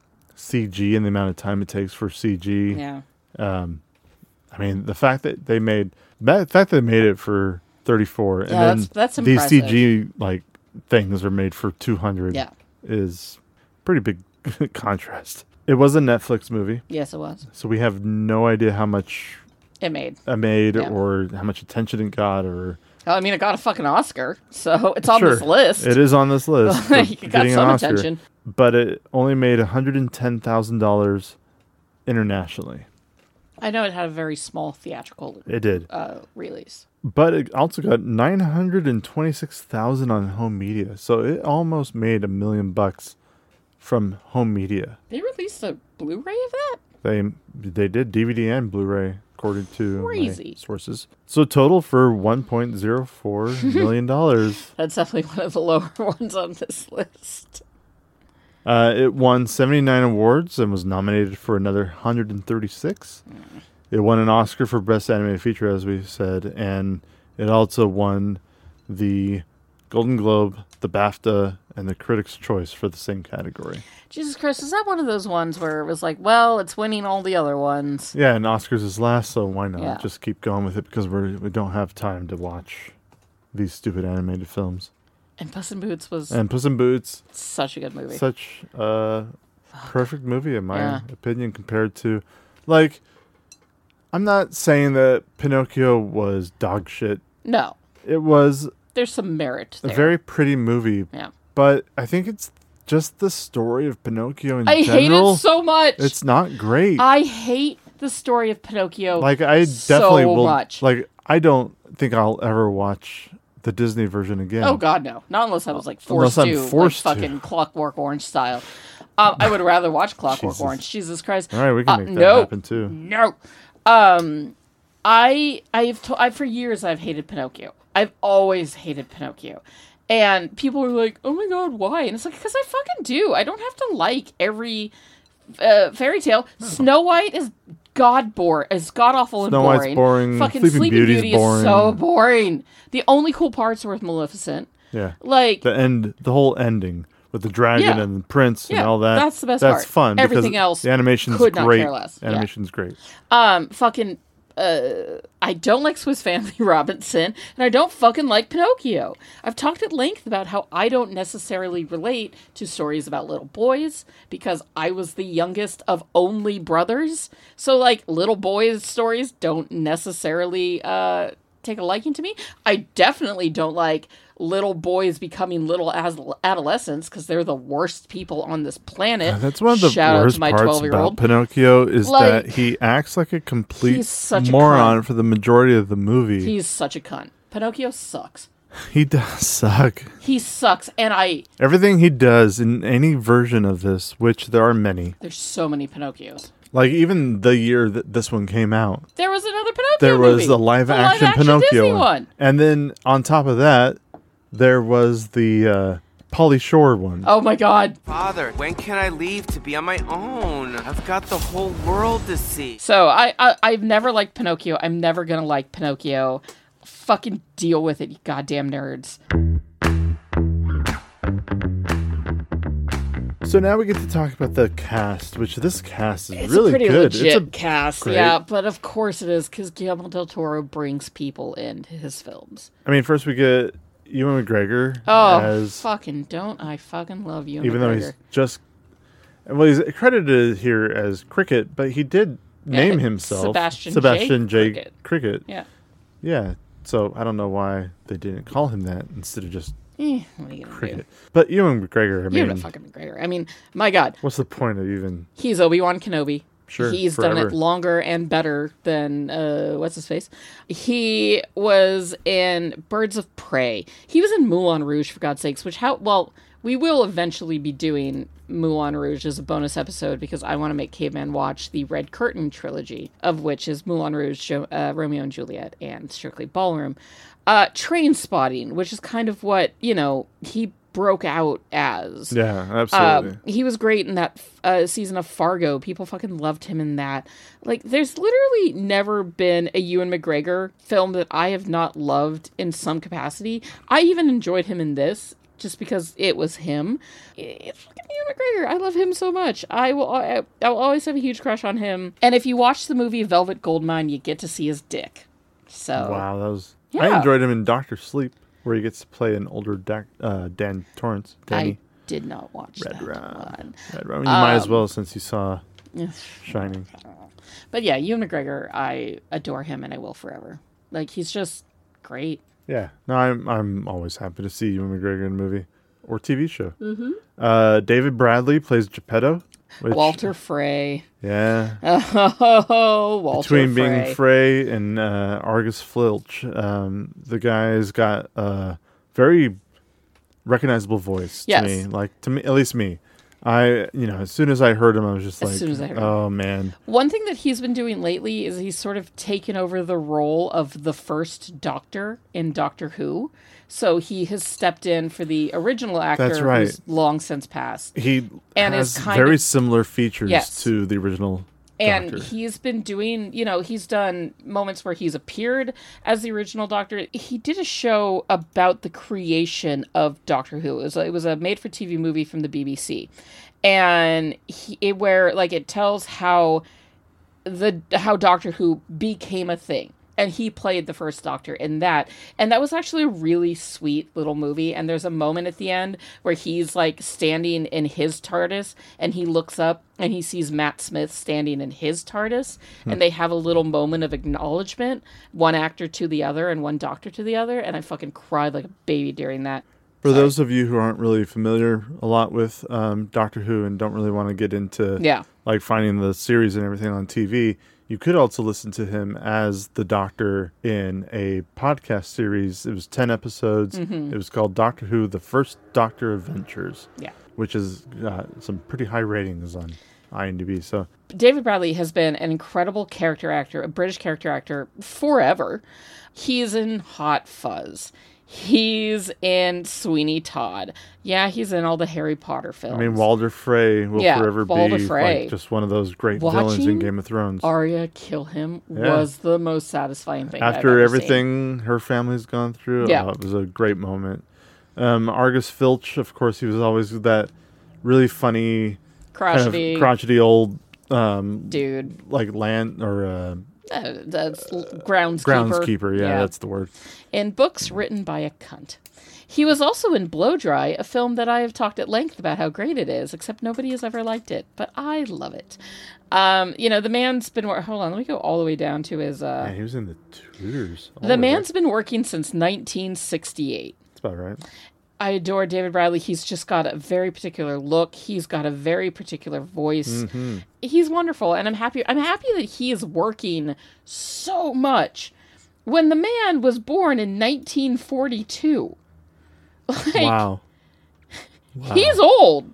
C G and the amount of time it takes for C G. Yeah. Um, I mean, the fact that they made the fact that they made it for thirty-four, and Yeah, then that's- that's these C impressive. G like things are made for two hundred. Yeah. Is pretty big contrast. It was a Netflix movie, Yes, it was. so we have no idea how much It made. it made Yeah. or how much attention it got, or I mean, it got a fucking Oscar, so it's on Sure, this list. It is on this list. Like, of it got getting an some Oscar. attention. But it only made one hundred ten thousand dollars internationally. I know it had a very small theatrical It did. uh, release. But it also got nine hundred twenty-six thousand dollars on home media. So it almost made a million bucks from home media. They released a Blu-ray of that? They they did D V D and Blu-ray, according to Crazy. my sources. So total for one point zero four million dollars. That's definitely one of the lower ones on this list. Uh, it won seventy-nine awards and was nominated for another one hundred thirty-six. Mm. It won an Oscar for Best Animated Feature, as we said, and it also won the Golden Globe, the BAFTA, and the Critics' Choice for the same category. Jesus Christ, is that one of those ones where it was like, well, it's winning all the other ones? Yeah, and Oscars is last, so why not Yeah. just keep going with it because we we don't have time to watch these stupid animated films. And Puss in Boots was And Puss in Boots, such a good movie. such a perfect movie in my Yeah. opinion compared to, like, I'm not saying that Pinocchio was dog shit. No, It was there's some merit a there. very pretty movie, yeah. but I think it's just the story of Pinocchio in I general. hate it so much. It's not great. I hate the story of Pinocchio. like I so definitely will. much. Like I don't think I'll ever watch the Disney version again. Oh God, no! Not unless I was like forced Unless I'm to, forced like to. fucking Clockwork Orange style. Um, I would rather watch Clockwork Jesus. Orange. Jesus Christ! All right, we can Uh, make that no. happen too. No. Um, I I've to, I for years I've hated Pinocchio. I've always hated Pinocchio, and people are like, "Oh my God, why?" And it's like, because I fucking do. I don't have to like every uh, fairy tale. Snow White is god bore is god awful and Snow boring. White's boring. Fucking Sleeping Sleeping, Beauty's Beauty boring. is so boring. The only cool parts are with Maleficent. Yeah. Like The end, the whole ending with the dragon Yeah. and the prince and Yeah, all that. that's the best That's part. fun. because Everything else the animation's could not great. care less. Yeah. Animation's great. Um, fucking, uh, I don't like Swiss Family Robinson, and I don't fucking like Pinocchio. I've talked at length about how I don't necessarily relate to stories about little boys, because I was the youngest of only brothers. So, like, little boys' stories don't necessarily, uh, take a liking to me. I definitely don't like little boys becoming little as adolescents, because they're the worst people on this planet. Uh, that's one of the Shout out worst to my parts about twelve-year-old. Pinocchio is Like, that he acts like a complete he's such a moron cunt. for the majority of the movie. He's such a cunt. Pinocchio sucks. he does suck. He sucks, and I. Everything he does in any version of this, which there are many, There's so many Pinocchios. like even the year that this one came out, There was another Pinocchio there was movie. a live The action live-action Pinocchio Disney one. one. And then on top of that, there was the uh, Pauly Shore one. Oh my God! Father, when can I leave to be on my own? I've got the whole world to see. So I, I I've never liked Pinocchio. I'm never gonna like Pinocchio. Fucking deal with it, you goddamn nerds. So now we get to talk about the cast, which this cast is It's really a pretty good. legit It's a cast, great- yeah. But of course it is, because Guillermo del Toro brings people into his films. I mean, first we get Ewan McGregor Oh, as, fucking don't I fucking love you, even though McGregor. he's just, well, he's credited here as Cricket, but he did name Yeah, himself Sebastian J. Sebastian J. Cricket. Cricket. Yeah. Yeah. So I don't know why they didn't call him that instead of just Eh, what are you gonna Cricket. do? But Ewan McGregor, I You're mean, a fucking McGregor. I mean, my God. what's the point of even? He's Obi-Wan Kenobi. Sure, He's done forever. it longer and better than, uh, what's his face? He was in Birds of Prey. He was in Moulin Rouge, for God's sakes, which how, well, we will eventually be doing Moulin Rouge as a bonus episode, because I want to make Caveman watch the Red Curtain trilogy, of which is Moulin Rouge, Jo- uh, Romeo and Juliet, and Strictly Ballroom. Uh, Train Spotting, which is kind of what, you know, he broke out as. Yeah, absolutely. Um, he was great in that uh, season of Fargo. People fucking loved him in that. Like, there's literally never been a Ewan McGregor film that I have not loved in some capacity. I even enjoyed him in this, just because it was him. It's fucking Ewan McGregor. I love him so much. I will. I, I will always have a huge crush on him. And if you watch the movie Velvet Goldmine, you get to see his dick. So wow, that was. I Yeah. enjoyed him in Doctor Sleep, where he gets to play an older Dac- uh, Dan Torrance. Danny. I did not watch Red that Rum. one. Red Rum. You might as Um, well, since you saw Shining. But yeah, Ewan McGregor, I adore him, and I will forever. Like, he's just great. Yeah, no, I'm I'm always happy to see Ewan McGregor in a movie or T V show. Mm-hmm. Uh, David Bradley plays Geppetto. Which, Walter Frey. Yeah. Oh, Walter Between Frey. being Frey and uh, Argus Filch, um, the guy's got a very recognizable voice to Yes. me. Like to me, at least me. I, you know, as soon as I heard him, I was just As like, soon as I heard oh, man. One thing that he's been doing lately is he's sort of taken over the role of the first Doctor in Doctor Who. So he has stepped in for the original actor That's right. who's long since passed. He And has is kind very of- similar features Yes. to the original And Doctor. he's been doing, you know, he's done moments where he's appeared as the original Doctor. He did a show about the creation of Doctor Who. It was, it was a made-for-T V movie from the B B C. And he, it, where, like, it tells how the how Doctor Who became a thing. And he played the first Doctor in that. And that was actually a really sweet little movie. And there's a moment at the end where he's like standing in his TARDIS and he looks up and he sees Matt Smith standing in his TARDIS. Hmm. And they have a little moment of acknowledgement, one actor to the other and one Doctor to the other. And I fucking cried like a baby during that. For Sorry. those of you who aren't really familiar a lot with um, Doctor Who and don't really want to get into Yeah. like finding the series and everything on T V, you could also listen to him as the Doctor in a podcast series. It was ten episodes. Mm-hmm. It was called Doctor Who, The First Doctor Adventures. Yeah. Which has got some pretty high ratings on IMDb. So David Bradley has been an incredible character actor, a British character actor forever. He's in Hot Fuzz. He's in Sweeney Todd. Yeah, he's in all the Harry Potter films. I mean, Walder Frey will Yeah, forever Walder be Frey. like just one of those great villains in Watching Game of Thrones. Arya kill him Yeah. was the most satisfying thing I've After ever everything her family's gone through, Yeah. uh, it was a great moment. Um, Argus Filch, of course, he was always that really funny, seen. Crotchety kind of crotchety old, um, dude. like land or uh, Uh, that's groundskeeper. groundskeeper. Yeah, that's the word. In books written by a cunt. He was also in Blow Dry, a film that I have talked at length about how great it is, except nobody has ever liked it. But I love it. Um, you know, the man's been... Wor- Hold on, let me go all the way down to his... Uh, Yeah, he was in the Tudors. all the the man's way. been working since nineteen sixty-eight. That's about right. I adore David Bradley. He's just got a very particular look. He's got a very particular voice. Mm-hmm. He's wonderful, and I'm happy. I'm happy that he is working so much. When the man was born in nineteen forty-two, like, Wow. wow. he's old,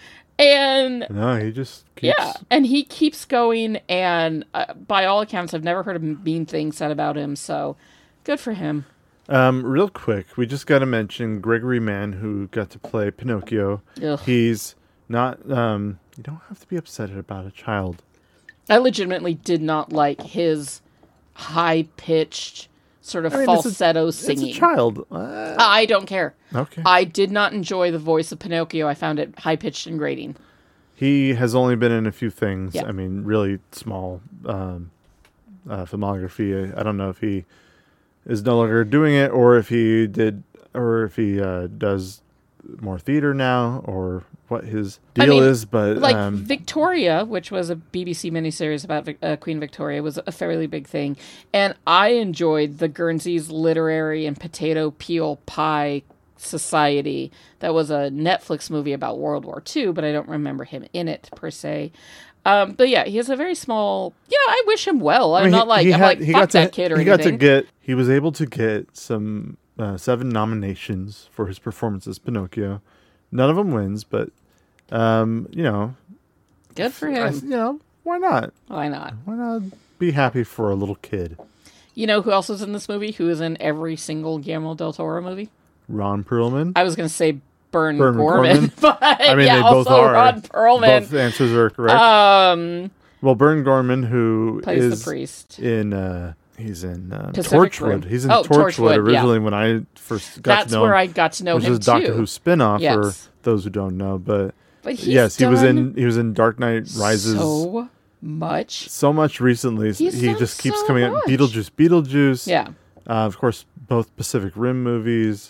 and No, he just keeps... yeah, and he keeps going. And uh, by all accounts, I've never heard a mean thing said about him. So, good for him. Um, real quick, we just got to mention Gregory Mann, who got to play Pinocchio. Ugh. He's not, um, you don't have to be upset about a child. I legitimately did not like his high-pitched, sort of I mean, it's a- falsetto It's singing. a child. Uh, I don't care. okay. I did not enjoy the voice of Pinocchio. I found it high-pitched and grating. He has only been in a few things. Yeah. I mean, really small um, uh, filmography. I, I don't know if he is no longer doing it, or if he did, or if he uh, does more theater now, or what his deal I mean, is. But Like um, Victoria, which was a B B C miniseries about Vic- uh, Queen Victoria, was a fairly big thing. And I enjoyed the Guernsey's Literary and Potato Peel Pie Society. That was a Netflix movie about World War Two, but I don't remember him in it per se. Um, but yeah, he has a very small. You know, I wish him well. I'm I mean, not he- like he I'm had- like he fuck got to- that kid or he anything. got to get. He was able to get some uh, seven nominations for his performance as Pinocchio. None of them wins, but um, you know, Good for I, him. you know, why not? Why not? Why not be happy for a little kid? You know who else is in this movie? Who is in every single Guillermo del Toro movie? Ron Perlman. I was going to say Bern, Bern Gorman, Gorman. but I mean, yeah, they also both are. Ron Perlman. Both answers are correct. Um, well, Bern Gorman, who plays is the priest. in, uh, he's in um, Pacific Rim. Torchwood. He's in Oh, Torchwood, Torchwood, originally when I first got That's to know where him, I got to know which him is a Doctor too. Who spinoff Yes. for those who don't know. But, But he's yes, he was done in he was in Dark Knight Rises. so much. So much recently. He's he done just keeps so coming out. much. Beetlejuice, Beetlejuice. Yeah. Uh, of course, both Pacific Rim movies,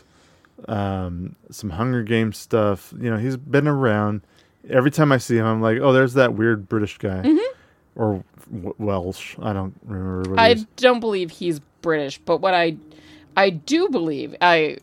um, some Hunger Games stuff. You know, he's been around. Every time I see him, I'm like, oh, there's that weird British guy. Mm-hmm. Or w- Welsh. I don't remember what I he is. don't believe he's British, but what I I do believe, I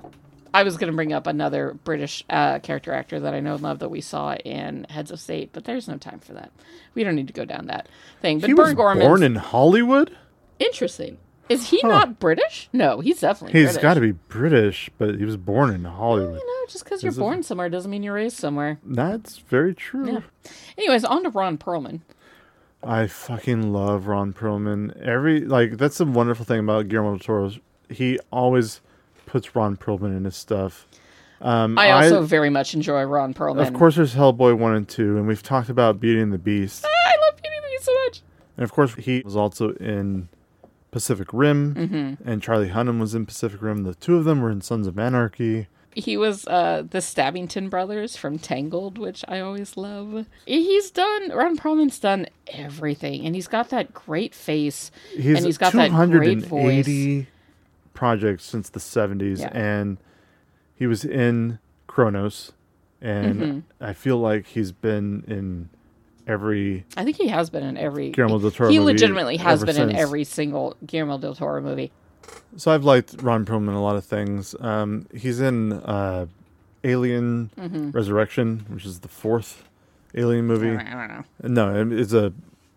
I was going to bring up another British uh, character actor that I know and love that we saw in Heads of State, but there's no time for that. We don't need to go down that thing. But He Bern was Gorman's born in Hollywood? interesting. Is he Huh. not British? No, he's definitely He's British. got to be British, but he was born in Hollywood. You know, just because you're Is it- born somewhere doesn't mean you're raised somewhere. That's very true. Yeah. Anyways, on to Ron Perlman. I fucking love Ron Perlman. Every like that's the wonderful thing about Guillermo del Toro. He always puts Ron Perlman in his stuff. Um, I also very much enjoy Ron Perlman. Of course, there's Hellboy one and two, and we've talked about Beauty and the Beast. Ah, I love Beauty and the Beast so much. And of course, he was also in Pacific Rim, Mm-hmm. and Charlie Hunnam was in Pacific Rim. The two of them were in Sons of Anarchy. He was uh, the Stabbington brothers from Tangled, which I always love. He's done, Ron Perlman's done everything, and he's got that great face, He's and he's got that great voice. two hundred eighty projects since the seventies, Yeah. and he was in Kronos, and Mm-hmm. I feel like he's been in every I think he has been in every... Guillermo del Toro He movie legitimately has ever been in since. every single Guillermo del Toro movie. So I've liked Ron Perlman in a lot of things. Um, he's in uh, Alien Mm-hmm. Resurrection, which is the fourth Alien movie. I don't know. No, it's a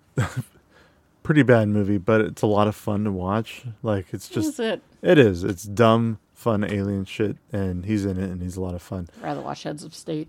pretty bad movie, but it's a lot of fun to watch. Like it's just Is it? it is. It's dumb, fun alien shit, and he's in it, and he's a lot of fun. Rather watch Heads of State.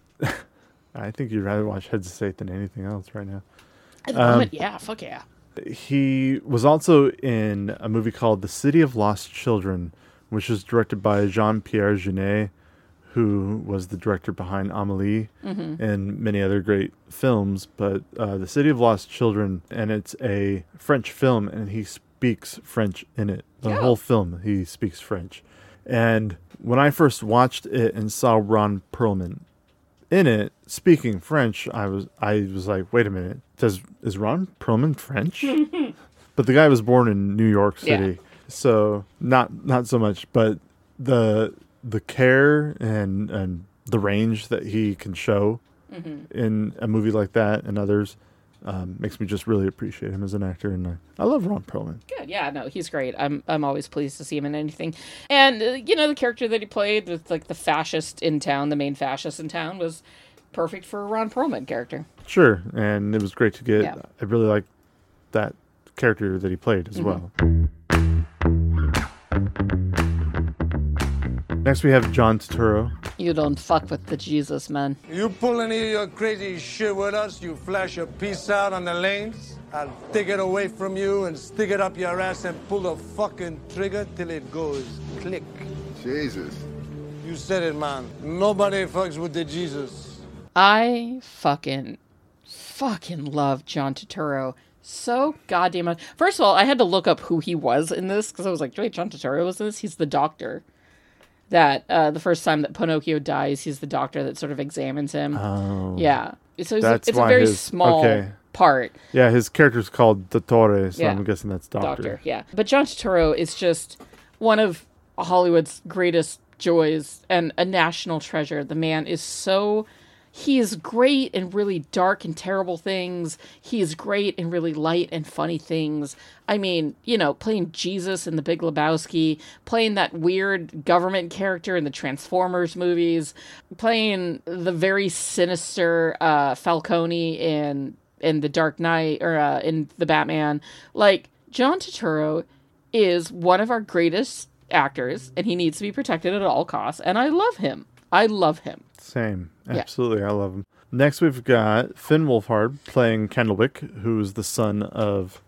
I think you'd rather watch Heads of State than anything else right now. At the moment, yeah, fuck yeah. He was also in a movie called The City of Lost Children, which is directed by Jean-Pierre Jeunet, who was the director behind Amélie and many other great films. But uh, The City of Lost Children, and it's a French film, and he speaks French in it. The Yeah. whole film, he speaks French. And when I first watched it and saw Ron Perlman in it speaking French, I was I was like, wait a minute, does is Ron Perlman French? But the guy was born in New York City, Yeah. so not not so much. But the the care and and the range that he can show Mm-hmm. in a movie like that and others um, makes me just really appreciate him as an actor. And I, I love Ron Perlman. Good, yeah, no, he's great. I'm I'm always pleased to see him in anything. And, uh, you know, the character that he played with, like, the fascist in town, the main fascist in town, was perfect for a Ron Perlman character. Sure, and it was great to get. Yeah. I really like that character that he played as Mm-hmm. well. Next, we have John Turturro. You don't fuck with the Jesus, man. You pull any of your crazy shit with us, you flash your piece out on the lanes, I'll take it away from you and stick it up your ass and pull the fucking trigger till it goes click. Jesus. You said it, man. Nobody fucks with the Jesus. I fucking, fucking love John Turturro so goddamn much. First of all, I had to look up who he was in this, because I was like, wait, John Turturro was in this? He's the doctor. That, uh, the first time that Pinocchio dies, he's the doctor that sort of examines him. Oh. Yeah. So it's, That's a, it's a why very his- small okay. part. Yeah, his character's called Dottore, so Yeah. I'm guessing that's Doctor. Doctor, yeah. But John Turturro is just one of Hollywood's greatest joys and a national treasure. The man is so... He is great in really dark and terrible things. He is great in really light and funny things. I mean, you know, playing Jesus in The Big Lebowski, playing that weird government character in the Transformers movies, playing the very sinister uh, Falcone in in The Dark Knight, or uh, in The Batman. Like, John Turturro is one of our greatest actors, and he needs to be protected at all costs, and I love him. I love him. Same. Yeah. Absolutely. I love him. Next, we've got Finn Wolfhard playing Candlewick, who's the son of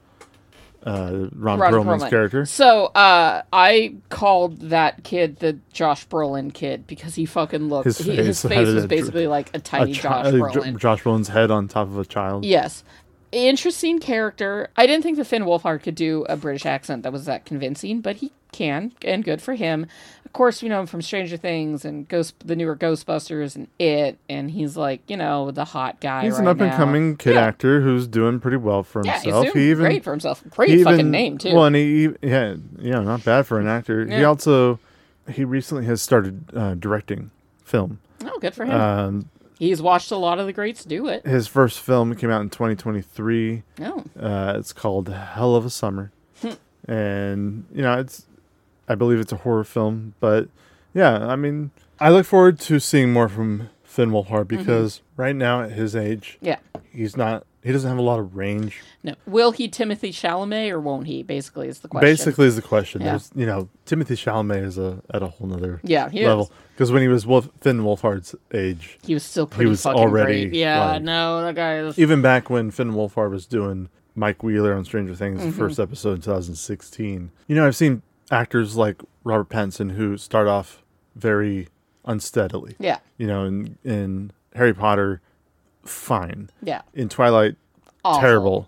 uh, Ron, Ron Perlman's Perlman. character. So, uh, I called that kid the Josh Brolin kid because he fucking looked. His he, face his had face was a- basically like a A tiny chi- Josh uh, Brolin. Jo- Josh Brolin's head on top of a child. Yes. Interesting character. I didn't think that Finn Wolfhard could do a British accent that was that convincing, but he can, and good for him. Of course, we know him from Stranger Things and Ghost, the newer Ghostbusters and It, and he's like, you know, the hot guy He's right an up and now. coming kid Yeah. actor who's doing pretty well for Yeah, he's himself. doing he even, great for himself. Great he fucking even- name, too. Well, and he, yeah, yeah, not bad for an actor. He Yeah. also, he recently has started uh, directing film. Oh, good for him. Um, He's watched a lot of the greats do it. his first film came out in twenty twenty-three. Oh. Uh, it's called Hell of a Summer. Hmm. And, you know, it's, I believe it's a horror film, but yeah, I mean, I look forward to seeing more from Finn Wolfhard because right now at his age, Yeah. he's not he doesn't have a lot of range. No. Will he Timothy Chalamet or won't he? Basically, is the question. Basically, is the question. Yeah. There's, you know, Timothy Chalamet is a at a whole nother Yeah, he level is. because when he was Wolf, Finn Wolfhard's age, He was still pretty was fucking already, great. Yeah, like- no, that guy is. even back when Finn Wolfhard was doing Mike Wheeler on Stranger Things, Mm-hmm. the first episode in twenty sixteen. You know, I've seen actors like Robert Pattinson who start off very unsteadily. Yeah, You know, in in Harry Potter, fine. yeah. In Twilight, Awful. terrible.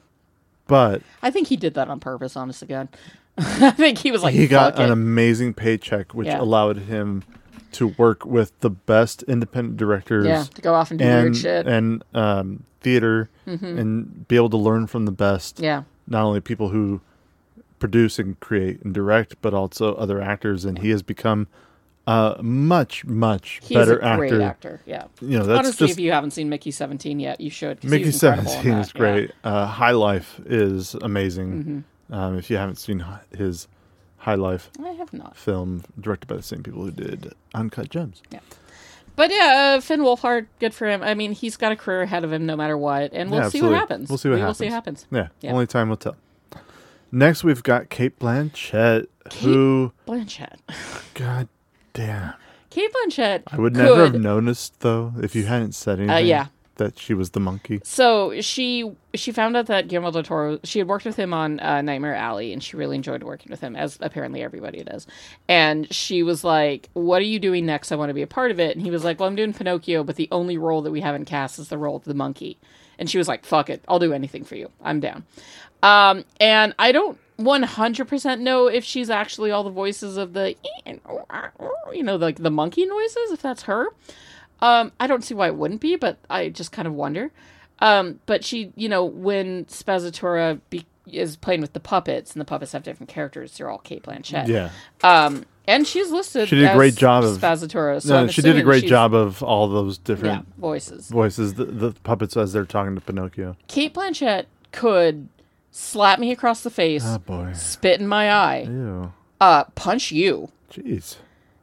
But I think he did that on purpose, honest to God. I think he was like, he got fuck an it. amazing paycheck, which Yeah. allowed him to work with the best independent directors. Yeah, to go off and do and, weird shit. Mm-hmm. and um, theater and be able to learn from the best. Yeah. Not only people who produce and create and direct, but also other actors. And he has become a much, much He's better a great actor. actor. Yeah. You know, that's Honestly, just if you haven't seen Mickey seventeen yet, you should. 'cause Mickey he's incredible in seventeen is that, great. Uh, High Life is amazing. Mm-hmm. Um, if you haven't seen hi- his High Life Yeah. I have not. film, directed by the same people who did Uncut Gems. Yeah. But yeah, uh, Finn Wolfhard, good for him. I mean, he's got a career ahead of him no matter what, and we'll Yeah, see absolutely. what happens. We'll see what we happens. will see what happens. Yeah, Yeah. only time will tell. Next, we've got Kate Blanchett, who, Blanchett. god damn, Kate Blanchett. I would could, never have noticed though if you hadn't said anything. yeah. that she was the monkey. So she she found out that Guillermo del Toro, she had worked with him on uh, Nightmare Alley, and she really enjoyed working with him, as apparently everybody does. And she was like, "What are you doing next? I want to be a part of it." And he was like, "Well, I'm doing Pinocchio, but the only role that we haven't cast is the role of the monkey." And she was like, "Fuck it, I'll do anything for you. I'm down." Um, and I don't one hundred percent know if she's actually all the voices of the, you know, like the monkey noises, if that's her. Um, I don't see why it wouldn't be, but I just kind of wonder. Um, but she, you know, when Spazzatura be- is playing with the puppets, and the puppets have different characters, they're all Kate Blanchett. Yeah, Um, and she's listed. she did a as great job of Spazzatura. So no, I'm she did a assuming great she's- job of all those Yeah, different voices. voices, the, the puppets as they're talking to Pinocchio. Kate Blanchett could slap me across the face, Oh boy, spit in my eye, ew, uh, punch you, jeez.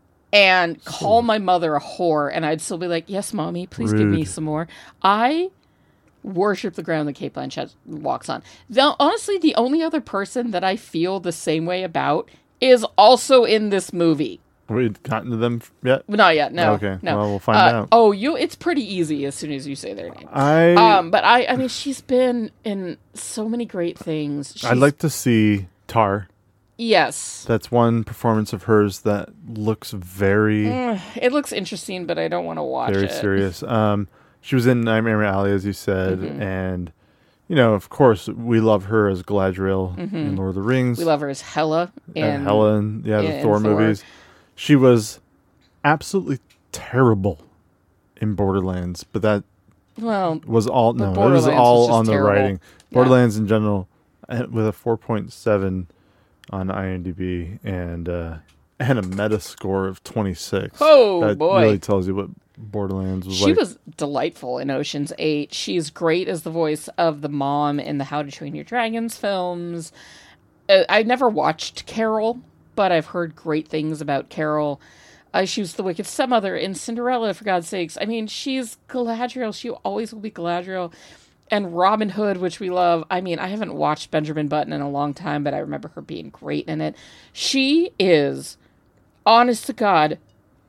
and call my mother a whore, and I'd still be like, "Yes, mommy, please give me Rude. some more." I worship the ground that Kate Blanchett walks on. The, honestly, the only other person that I feel the same way about is also in this movie. We've gotten to them yet? Not yet, no. Okay, no. well, we'll find Uh, out. Oh, you! It's pretty easy as soon as you say their name. I Um, but I, I mean, she's been in so many great things. She's, I'd like to see Tar. yes. That's one performance of hers that looks very, It looks interesting, but I don't want to watch very it. serious. Um, she was in Nightmare Alley, as you said, Mm-hmm. and you know, of course, we love her as Galadriel in Lord of the Rings. Mm-hmm. We love her as Hela and and Helen, yeah, the in Thor, Thor. movies. She was absolutely terrible in Borderlands, but that Well, was all no, it was Borderlands all was just on the terrible. writing. Yeah. Borderlands in general, uh, with a four point seven on IMDb and uh, and a meta score of twenty-six. Oh, that boy. really tells you what Borderlands was she like. was delightful in Ocean's Eight. She's great as the voice of the mom in the How to Train Your Dragons films. Uh, I've never watched Carol, but I've heard great things about Carol. Uh, she was the wicked stepmother in Cinderella, for God's sakes. I mean, she's Galadriel. She always will be Galadriel. And Robin Hood, which we love. I mean, I haven't watched Benjamin Button in a long time, but I remember her being great in it. She is, honest to God,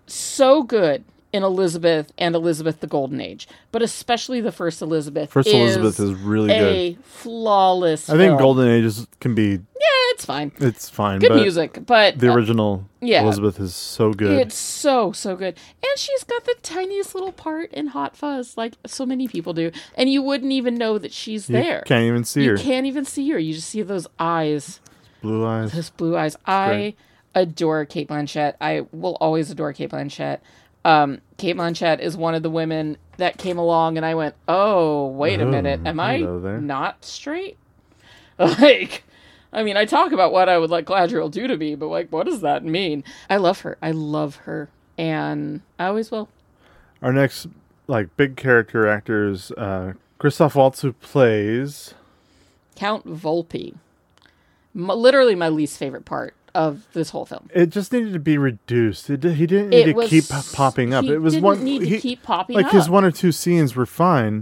so good in Elizabeth and Elizabeth the Golden Age, but especially the first Elizabeth. First is Elizabeth is really a flawless. I think film. Golden Ages can be Yeah, it's fine. it's fine, Good but music, but the uh, original yeah. Elizabeth is so good. it's so so good, and she's got the tiniest little part in Hot Fuzz, like so many people do, and you wouldn't even know that she's you there. can't even see You her. can't even see her. You just see those eyes, Blue eyes. those blue eyes. I great. adore Kate Blanchett. I will always adore Kate Blanchett. Um, Kate Blanchett is one of the women that came along, and I went, "Oh, wait a Oh, minute, am I hello there. not straight?" Like, I mean, I talk about what I would let Galadriel do to me, but like, what does that mean? I love her. I love her, and I always will. Our next like big character actor is uh, Christoph Waltz, who plays. Count Volpe. M- literally my least favorite part of this whole film. It just needed to be reduced. It, di- he didn't need It to was- keep popping up. he It was didn't one need to he- keep popping like his up. one or two scenes were fine,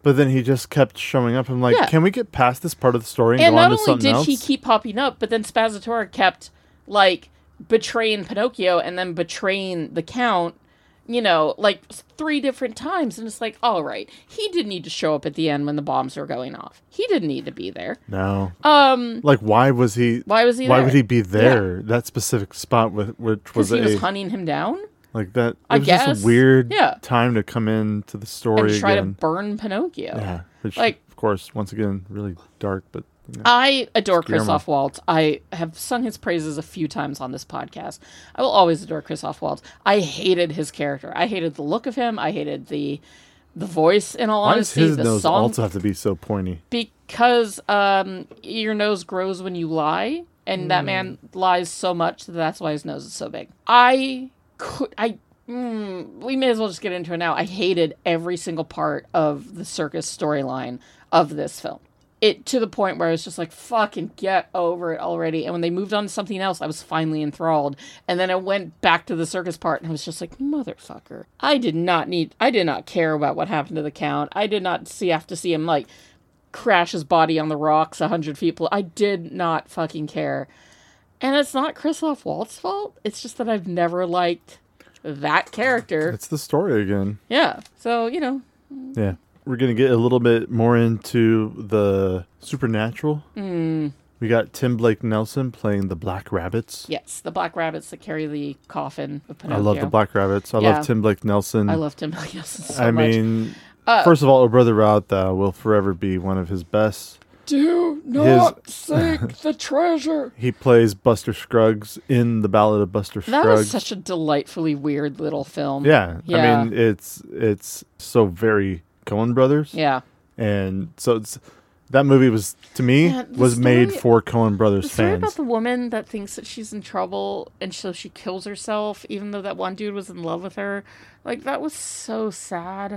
But then he just kept showing up. I'm like, Yeah. can we get past this part of the story and, And go on not to only something did else? he keep popping up, but then Spazzatura kept, like, betraying Pinocchio and then betraying the Count, you know, like, three different times. And it's like, all right, he didn't need to show up at the end when the bombs were going off. He didn't need to be there. No. Um, Like, why was he... Why was he Why there? would he be there? That specific spot, with, which was Because he a... was hunting him down? like, that... It I was just guess. a weird Yeah. time to come into the story And try again. to burn Pinocchio. Yeah. Which, Like- of course, once again, really dark, but... You know. I adore Guillermo. Christoph Waltz. I have sung his praises a few times on this podcast. I will always adore Christoph Waltz. I hated his character. I hated the look of him. I hated the the voice, in all Why does honesty. his the nose song. also have to be so pointy? Because um, your nose grows when you lie, and that Mm. man lies so much that that's why his nose is so big. I could... I... Mm, we may as well just get into it now. I hated every single part of the circus storyline of this film. It to the point where I was just like, fucking get over it already. And when they moved on to something else, I was finally enthralled. And then I went back to the circus part and I was just like, motherfucker. I did not need, I did not care about what happened to the Count. I did not see, have to see him like crash his body on the rocks a hundred feet. I did not fucking care. And it's not Christoph Waltz's fault. It's just that I've never liked that character. It's the story again. Yeah. So, you know. Yeah. We're going to get a little bit more into the supernatural. Mm. We got Tim Blake Nelson playing the Black Rabbits. Yes, the black rabbits that carry the coffin of Pinocchio. I love the Black Rabbits. I Yeah. love Tim Blake Nelson. I love Tim Blake Nelson so I much. mean, Uh, first of all, O Brother Where Art Thou will forever be one of his best. Do not seek the treasure. He plays Buster Scruggs in The Ballad of Buster That Scruggs. was such a delightfully weird little film. yeah, Yeah. I mean, it's it's so very Coen Brothers. Yeah. And so it's that movie was to me Yeah, the was made story- for Coen Brothers The story fans. about the woman that thinks that she's in trouble and so she kills herself even though that one dude was in love with her. Like, that was so sad.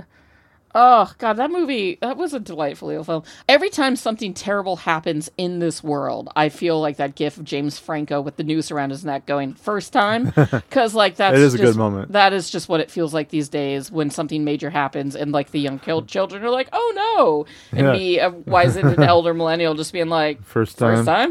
Oh, God, that movie, that was a delightful little film. Every time something terrible happens in this world, I feel like that gif of James Franco with the noose around his neck going, first time. Because, like, that's It is a just, good moment. That is just what it feels like these days when something major happens and, like, the young killed children are like, oh, no. And Yeah. me, a wizened elder millennial, just being like, First time. First time.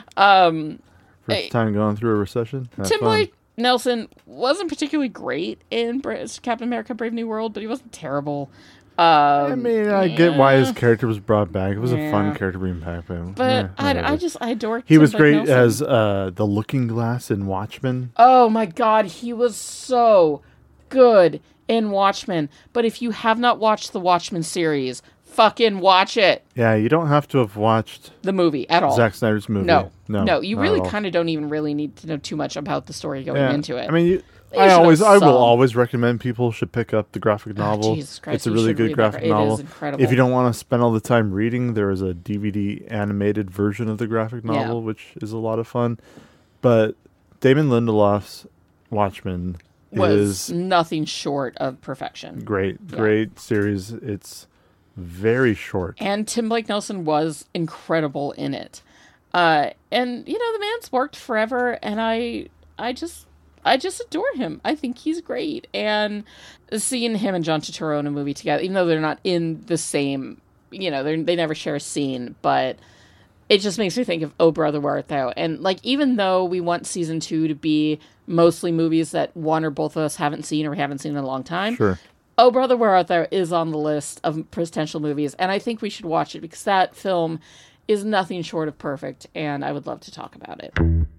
Um, First hey, time going through a recession. Have Tim fun. Blake Nelson wasn't particularly great in Bra- Captain America Brave New World, but he wasn't terrible. Um, I mean, I get why his yeah. character was brought back. It was a fun Yeah. character being back. But, But yeah, I, whatever. I just, I adore He Tim was Blake great Nelson. as uh, the Looking Glass in Watchmen. Oh my God, he was so good in Watchmen. But if you have not watched the Watchmen series, fucking watch it. Yeah, you don't have to have watched The movie at all. Zack Snyder's movie. No, no, no, you not really at all. kind of don't even really need to know too much about the story going Yeah, into it. I mean, you, You I should always, have I will some. always recommend people should pick up the graphic novel. Jesus Christ, it's a you really should good read that graphic gra- it novel. is incredible. If you don't want to spend all the time reading, there is a D V D animated version of the graphic novel, Yeah. which is a lot of fun. But Damon Lindelof's Watchmen was is nothing short of perfection. great, Yeah. great series. It's very short. And Tim Blake Nelson was incredible in it. Uh, and you know, the man's worked forever, and I, I just, I just adore him. I think he's great, and seeing him and John Turturro in a movie together, even though they're not in the same, you know, they they never share a scene, but it just makes me think of Oh Brother Where Art Thou? And like, even though we want season two to be mostly movies that one or both of us haven't seen or we haven't seen in a long time, Sure. Oh Brother Where Art Thou is on the list of potential movies, and I think we should watch it because that film is nothing short of perfect, and I would love to talk about it.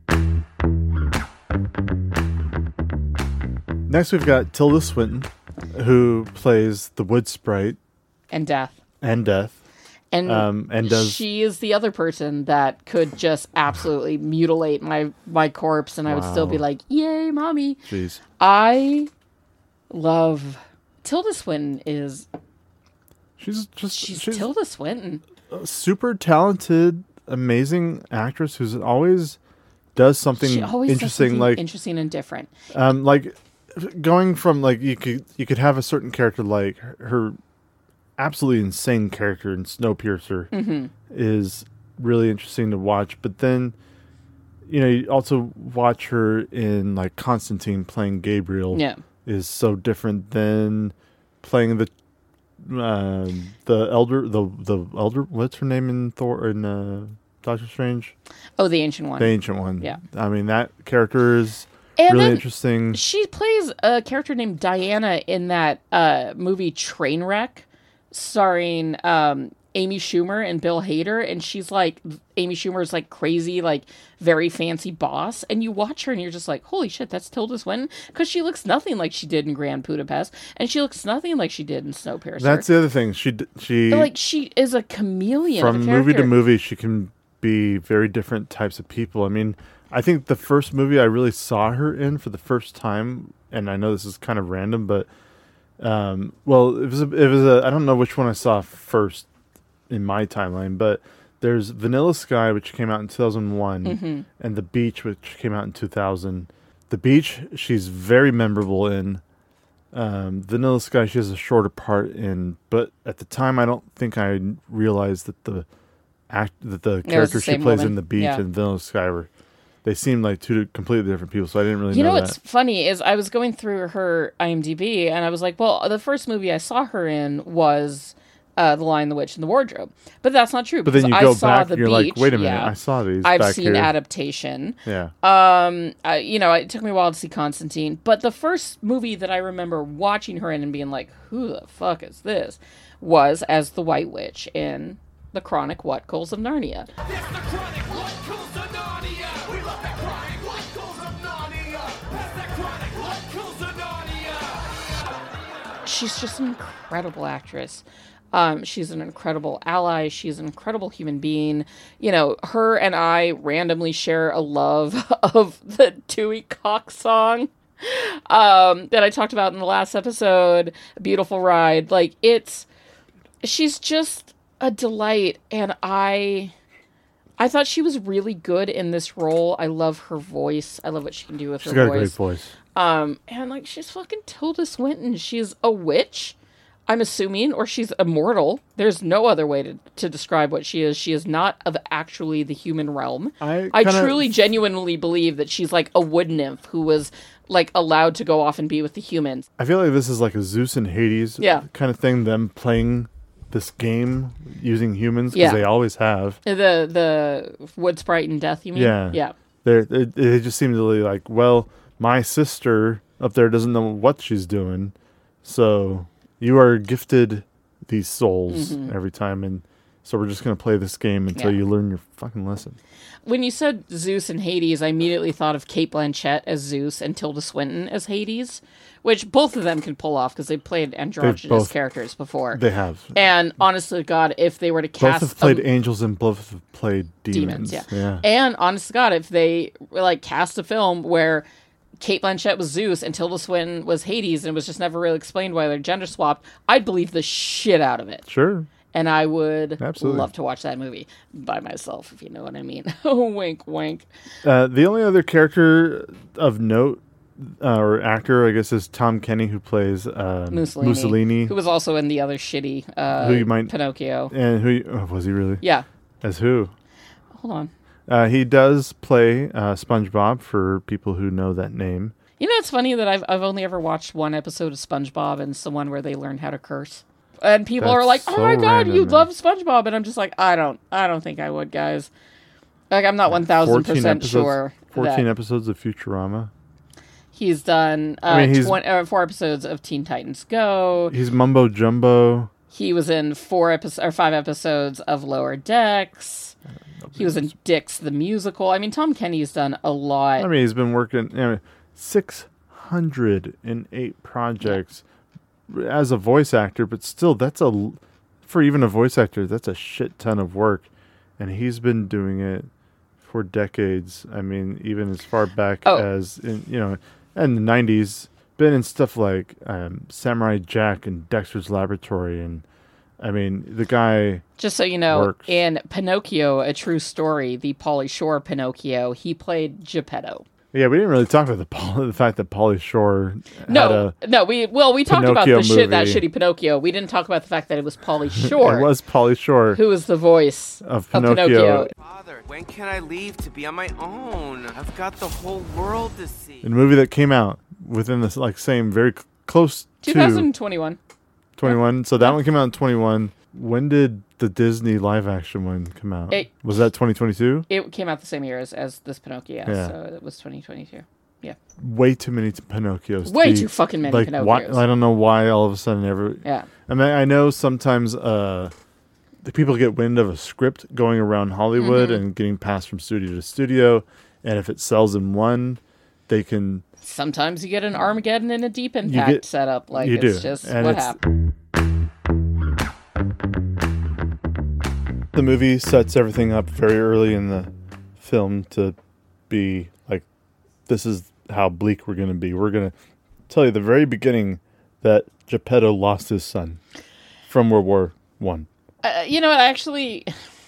Next, we've got Tilda Swinton, who plays the Wood Sprite And Death. and Death. And, Um, and does- she is the other person that could just absolutely mutilate my, my corpse, and I would still be Wow. like, yay, mommy. Jeez. I love... Tilda Swinton is... She's just She's, she's Tilda Swinton. a super talented, amazing actress who's always does something She always does interesting. something like interesting and different. um, like going from like you could you could have a certain character like her, her absolutely insane character in Snowpiercer Mm-hmm. is really interesting to watch, but then you know you also watch her in like Constantine playing Gabriel. Yeah. Is so different than playing the uh, the elder, the the elder. What's her name in Thor in uh, Doctor Strange? Oh, the ancient one. The ancient one. Yeah. I mean, that character is And really then interesting. She plays a character named Diana in that uh, movie Trainwreck, starring um, Amy Schumer and Bill Hader, and she's like Amy Schumer's like crazy, like very fancy boss, and you watch her and you're just like, holy shit, that's Tilda Swinton, because she looks nothing like she did in Grand Budapest, and she looks nothing like she did in Snowpiercer. That's the other thing. She d- she But, like she is a chameleon of from a movie to character. movie. She can be very different types of people. I mean, I think the first movie I really saw her in for the first time, and I know this is kind of random, but um, well, it was a, it was a I don't know which one I saw first in my timeline, but there's Vanilla Sky, which came out in two thousand one, Mm-hmm. and The Beach, which came out in two thousand. The Beach, she's very memorable in. Um, Vanilla Sky, she has a shorter part in, but at the time, I don't think I realized that the act that the was the character she same plays woman. in The Beach Yeah. and Vanilla Sky were, they seemed like two completely different people, so I didn't really You know know what's that. funny is I was going through her IMDb and I was like, well, the first movie I saw her in was uh, The Lion, the Witch, and the Wardrobe. But that's not true. But then because you go I saw back, The you're like, Beach, wait a minute, yeah. I saw these I've back seen here. Adaptation. Yeah. Um, I, you know, it took me a while to see Constantine, but the first movie that I remember watching her in and being like, "Who the fuck is this?" was as the White Witch in The Chronic What Calls of Narnia. She's just an incredible actress. Um, she's an incredible ally. She's an incredible human being. You know, her and I randomly share a love of the Dewey Cox song um, that I talked about in the last episode, Beautiful Ride. Like, it's, she's just a delight. And I, I thought she was really good in this role. I love her voice. I love what she can do with She's her got voice. a great voice. Um, and like, she's fucking Tilda Swinton. She's a witch, I'm assuming, or she's immortal. There's no other way to, to describe what she is. She is not of actually the human realm. I I kinda- truly, genuinely believe that she's like a wood nymph who was like allowed to go off and be with the humans. I feel like this is like a Zeus and Hades Yeah. kind of thing, them playing this game using humans, because Yeah. they always have. The the wood sprite in Death, you mean? Yeah. Yeah. They're, they they just seem to be like, well, my sister up there doesn't know what she's doing, so you are gifted these souls Mm-hmm. every time, and so we're just going to play this game until Yeah. you learn your fucking lesson. When you said Zeus and Hades, I immediately thought of Cate Blanchett as Zeus and Tilda Swinton as Hades, which both of them can pull off because they've played androgynous both- characters before. They have. And honestly, to God, if they were to Both cast have played a, angels and both have played demons. demons, yeah. yeah. And honest to God, if they like cast a film where Cate Blanchett was Zeus and Tilda Swinton was Hades, and it was just never really explained why they're gender swapped, I'd believe the shit out of it. Sure. And I would Absolutely. love to watch that movie by myself, if you know what I mean. Wink, wink. Uh, the only other character of note, uh, or actor, I guess, is Tom Kenny, who plays uh, Mussolini, Mussolini, who was also in the other shitty uh, Who you might- Pinocchio. and who oh, was he really? Yeah. As who? Hold on. Uh, he does play uh, SpongeBob for people who know that name. You know, it's funny that I've I've only ever watched one episode of SpongeBob, and it's the one where they learn how to curse. And people are That's like, "Oh so my god, random, you man. love SpongeBob," and I'm just like, I don't, I don't think I would, guys. Like, I'm not one thousand percent episodes, sure fourteen that episodes of Futurama. he's done uh, I mean, he's- twen- uh, four episodes of Teen Titans Go. He's Mumbo Jumbo. He was in four episodes or five episodes of Lower Decks. He was in Dix the Musical. I mean, Tom Kenny's done a lot. I mean, he's been working you know, six hundred eight projects as a voice actor, but still, that's a for even a voice actor, that's a shit ton of work, and he's been doing it for decades. I mean, even as far back Oh. as in, you know, in the nineties, been in stuff like um, Samurai Jack and Dexter's Laboratory, and I mean, the guy. Just so you know, works. in Pinocchio, A True Story, the Pauly Shore Pinocchio, he played Geppetto. Yeah, we didn't really talk about the Paul, the fact that Pauly Shore had No, a. no, we well, we talked about Pinocchio the shit that movie. shitty Pinocchio. We didn't talk about the fact that it was Pauly Shore, It was Pauly Shore. who was the voice Of of Pinocchio. Pinocchio. Father, when can I leave to be on my own? I've got the whole world to see. In a movie that came out within this like same very c- close to twenty twenty-one. twenty-one. So that one came out in twenty-one. When did the Disney live action one come out? It, was that twenty twenty-two? It came out the same year as, as this Pinocchio, Yeah. so it was twenty twenty-two. Yeah. Way too many Pinocchios. Way to be, too fucking many like, Pinocchios. Why, I don't know why all of a sudden every. Yeah. I mean, I know sometimes uh, the people get wind of a script going around Hollywood Mm-hmm. and getting passed from studio to studio, and if it sells in one, they can. Sometimes you get an Armageddon and a Deep You Impact get- setup. Like, you it's do. just And what it's- happened. The movie sets everything up very early in the film to be like, this is how bleak we're going to be. We're going to tell you the very beginning that Geppetto lost his son from World War One. Uh, you know what? Actually,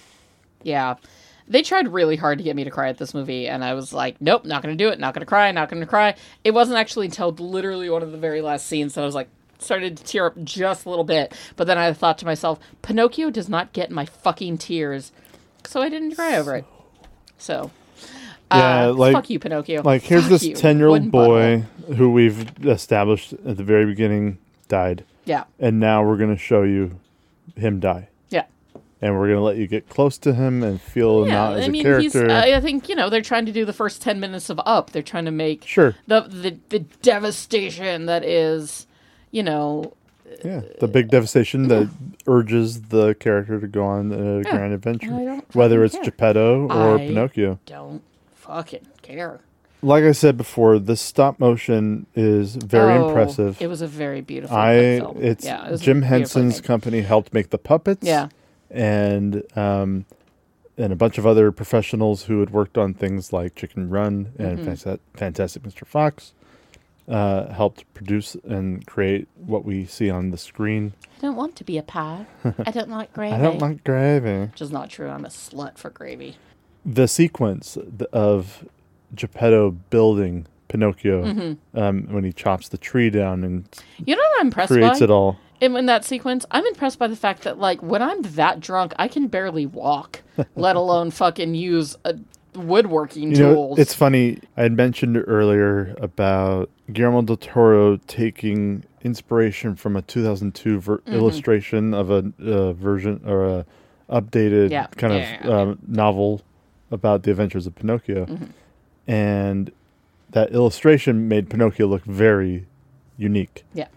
yeah. They tried really hard to get me to cry at this movie, and I was like, nope, not going to do it, not going to cry, not going to cry. It wasn't actually until literally one of the very last scenes that I was like, started to tear up just a little bit. But then I thought to myself, Pinocchio does not get my fucking tears, so I didn't cry over it. So, Yeah, uh, like- fuck you, Pinocchio. Like, here's Fuck this you, ten-year-old wooden boy butthole. who we've established at the very beginning died, Yeah, and now we're going to show you him die. yeah. And we're going to let you get close to him and feel him Yeah, out as I a mean, character. he's. I I think you know they're trying to do the first ten minutes of Up. They're trying to make Sure. the the, the devastation that is, you know, Yeah, the big devastation that urges the character to go on a grand adventure, I don't whether fucking it's care. Geppetto or I- Pinocchio. don't fucking care. Like I said before, the stop motion is very Oh, impressive. It was a very beautiful I film. it's yeah, it was Jim beautifully Henson's made. company helped make the puppets. Yeah. and um, and a bunch of other professionals who had worked on things like Chicken Run and Mm-hmm. Fanta- Fantastic Mister Fox uh, helped produce and create what we see on the screen. I don't want to be a pie. I don't like gravy. I don't like gravy. Which is not true. I'm a slut for gravy. The sequence th- of Geppetto building Pinocchio Mm-hmm. um, when he chops the tree down and You know what I'm impressed creates by? it all. In, in that sequence, I'm impressed by the fact that, like, when I'm that drunk, I can barely walk, let alone fucking use a woodworking You know, tools. it's funny. I had mentioned earlier about Guillermo del Toro taking inspiration from a two thousand two ver- Mm-hmm. illustration of a uh, version or a updated Yeah. kind Yeah, of yeah, yeah. um, novel about the adventures of Pinocchio, Mm-hmm. and that illustration made Pinocchio look very unique. yeah.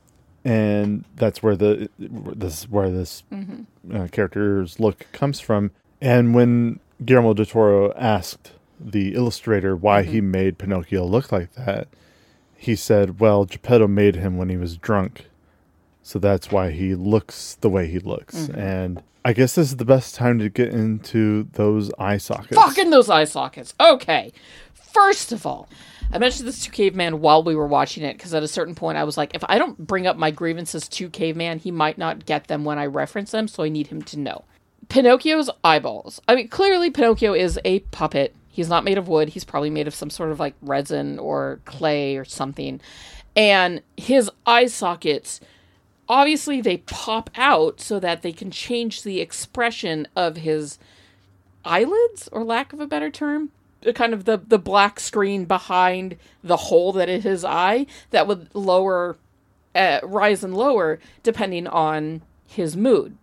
And that's where the this is where this Mm-hmm. uh, character's look comes from. And when Guillermo del Toro asked the illustrator why he Mm-hmm. made Pinocchio look like that, he said, "Well, Geppetto made him when he was drunk, so that's why he looks the way he looks." Mm-hmm. And I guess this is the best time to get into those eye sockets. Fucking those eye sockets. Okay. First of all, I mentioned this to Caveman while we were watching it because at a certain point I was like, if I don't bring up my grievances to Caveman, he might not get them when I reference them, so I need him to know. Pinocchio's eyeballs. I mean, clearly Pinocchio is a puppet. He's not made of wood. He's probably made of some sort of like resin or clay or something. And his eye sockets, obviously they pop out so that they can change the expression of his eyelids, or lack of a better term. Kind of the, the black screen behind the hole that is his eye that would lower, uh, rise and lower depending on his mood.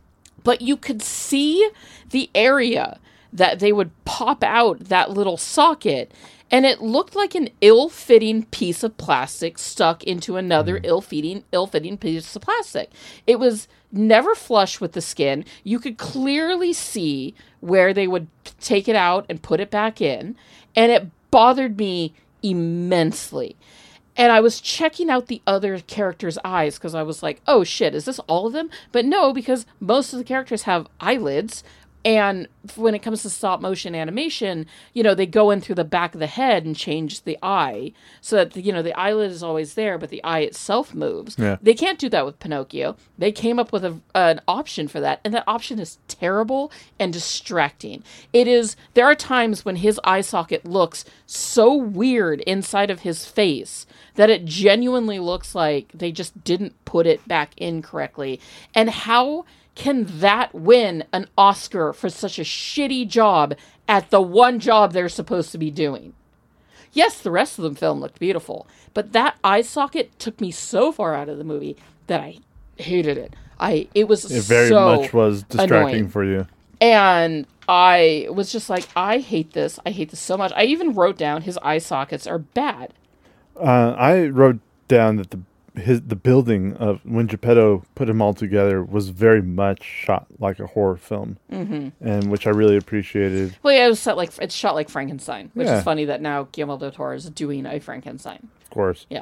But you could see the area that they would pop out that little socket, and it looked like an ill-fitting piece of plastic stuck into another ill-fitting, ill-fitting piece of plastic. It was never flush with the skin. You could clearly see where they would take it out and put it back in, and it bothered me immensely. And I was checking out the other characters' eyes because I was like, oh shit, is this all of them? But no, because most of the characters have eyelids. And when it comes to stop motion animation, you know, they go in through the back of the head and change the eye so that, you know, the eyelid is always there, but the eye itself moves. Yeah. They can't do that with Pinocchio. They came up with a, an option for that, and that option is terrible and distracting. It is, there are times when his eye socket looks so weird inside of his face that it genuinely looks like they just didn't put it back in correctly. And how can that win an Oscar for such a shitty job at the one job they're supposed to be doing? Yes, the rest of the film looked beautiful, but that eye socket took me so far out of the movie that I hated it. I it was It very so much was distracting annoying. for you. And I was just like, I hate this. I hate this so much. I even wrote down his eye sockets are bad. Uh, I wrote down that the his the building of when Geppetto put them all together was very much shot like a horror film, mm-hmm. and which I really appreciated. Well, yeah, it was set like it's shot like Frankenstein, which Yeah. is funny that now Guillermo del Toro is doing a Frankenstein. Of course. Yeah.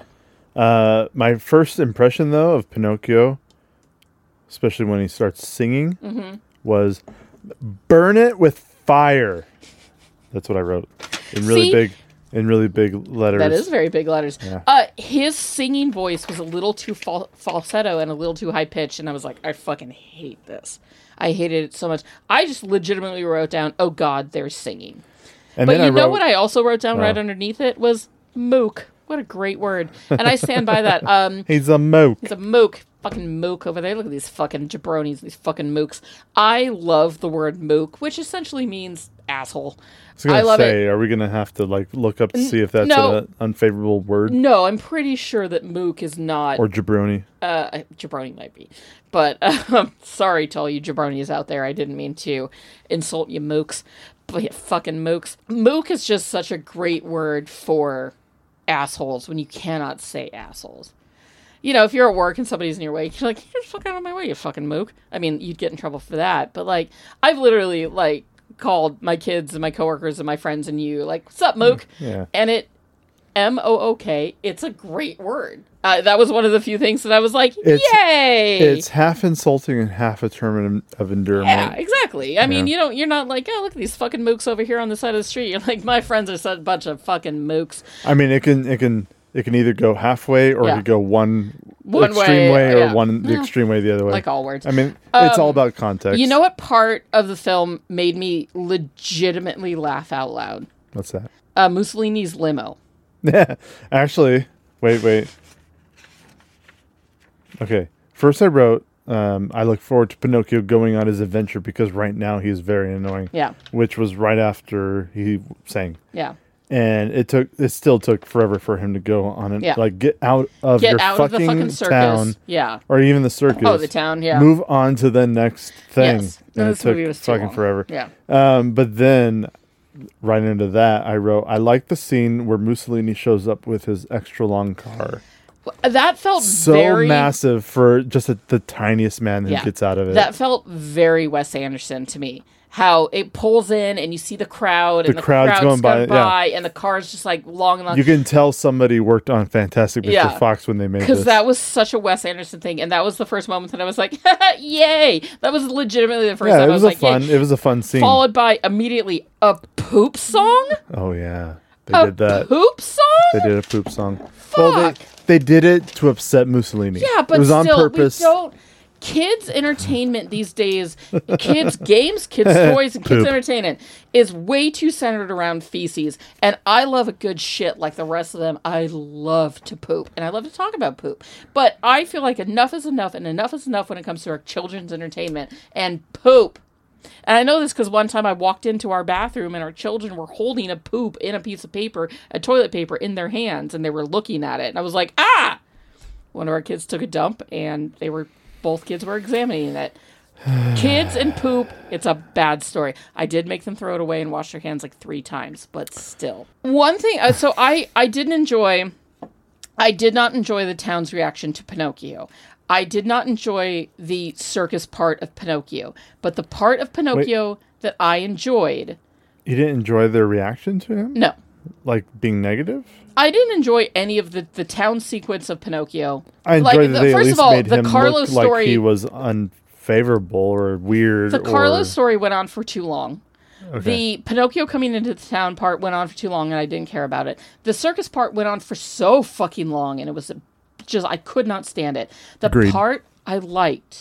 Uh, my first impression, though, of Pinocchio, especially when he starts singing, Mm-hmm. was burn it with fire. That's what I wrote in really See? big, in really big letters. That is very big letters. Yeah. Uh, his singing voice was a little too fal- falsetto and a little too high pitched, and I was like, I fucking hate this. I hated it so much. I just legitimately wrote down, "Oh God, they're singing." And But then you I know wrote, what I also wrote down Oh. right underneath it was mook. What a great word, and I stand by that. Um, He's a moke. He's a mook. Fucking mook over there. Look at these fucking jabronis, these fucking mooks. I love the word mook, which essentially means asshole. I was gonna I love say, it. are we gonna have to like look up to see if that's no. an unfavorable word No, I'm pretty sure that mook is not. or jabroni? Uh, jabroni might be. But um, sorry to all you jabronis out there. I didn't mean to insult you mooks. But yeah, fucking mooks. Mook is just such a great word for assholes when you cannot say assholes. You know, if you're at work and somebody's in your way, you're like, get the fuck out of my way, you fucking mook. I mean, you'd get in trouble for that. But, like, I've literally, like, called my kids and my coworkers and my friends and you, like, what's up, mook? Yeah. And it, M O O K, it's a great word. Uh, that was one of the few things that I was like, It's- yay! It's half insulting and half a term of endearment. Yeah, exactly. I mean, Yeah. you don't, you're not like, oh, look at these fucking mooks over here on the side of the street. You're like, my friends are such a bunch of fucking mooks. I mean, it can it can it can either go halfway or Yeah. it could go one, One extreme way, way, or yeah. one the Yeah. extreme way the other way. Like all words. I mean, it's all Um, about context. You know what part of the film made me legitimately laugh out loud? What's that? Uh, Mussolini's limo. Yeah, actually, wait, wait. Okay, first I wrote, um, I look forward to Pinocchio going on his adventure because right now he is very annoying. Yeah. Which was right after he sang. Yeah. And it took, it still took forever for him to go on it. Yeah. Like, get out of Get your out of the fucking, fucking circus. town. Yeah. Or even the circus. Oh, the town, yeah. Move on to the next thing. Yes. And No, it this movie took was too fucking long. forever. Yeah. Um, but then, right into that, I wrote, I like the scene where Mussolini shows up with his extra long car. That felt So very massive for just a, the tiniest man who Yeah. gets out of it. That felt very Wes Anderson to me. How it pulls in and you see the crowd and The the, crowd's crowd's going going by, by, yeah. and the car's just like long and long. You can tell somebody worked on Fantastic Mister Yeah. Fox when they made Because this. that was such a Wes Anderson thing, and that was the first moment that I was like, "Yay!" That was legitimately the first yeah, time it I was was a like, fun. "Yay!" It was a fun scene. Followed by immediately a poop song. Oh yeah, they A did that. poop song. They did a poop song. Well, Fuck. they they did it to upset Mussolini. Yeah, but it was still, on purpose. we don't. Kids' entertainment these days, kids' games, kids' toys, and kids' Poop. entertainment is way too centered around feces. And I love a good shit like the rest of them. I love to poop, and I love to talk about poop. But I feel like enough is enough, and enough is enough when it comes to our children's entertainment and poop. And I know this because one time I walked into our bathroom and our children were holding a poop in a piece of paper, a toilet paper in their hands, and they were looking at it. And I was like, ah! One of our kids took a dump, and they were both kids were examining it. Kids and poop, it's a bad story. I did make them throw it away and wash their hands like three times, but still. One thing, uh, so I, I didn't enjoy, I did not enjoy the town's reaction to Pinocchio. I did not enjoy the circus part of Pinocchio, but the part of Pinocchio that I enjoyed, You didn't enjoy their reaction to him, no. like being negative. I didn't enjoy any of the, the town sequence of Pinocchio. I enjoyed Like, that the- they first at least of all, made the him Carlos look story- like he was unfavorable or weird. The Carlos or... story went on for too long. Okay. The Pinocchio coming into the town part went on for too long, and I didn't care about it. The circus part went on for so fucking long, and it was just, I could not stand it. The Agreed. part I liked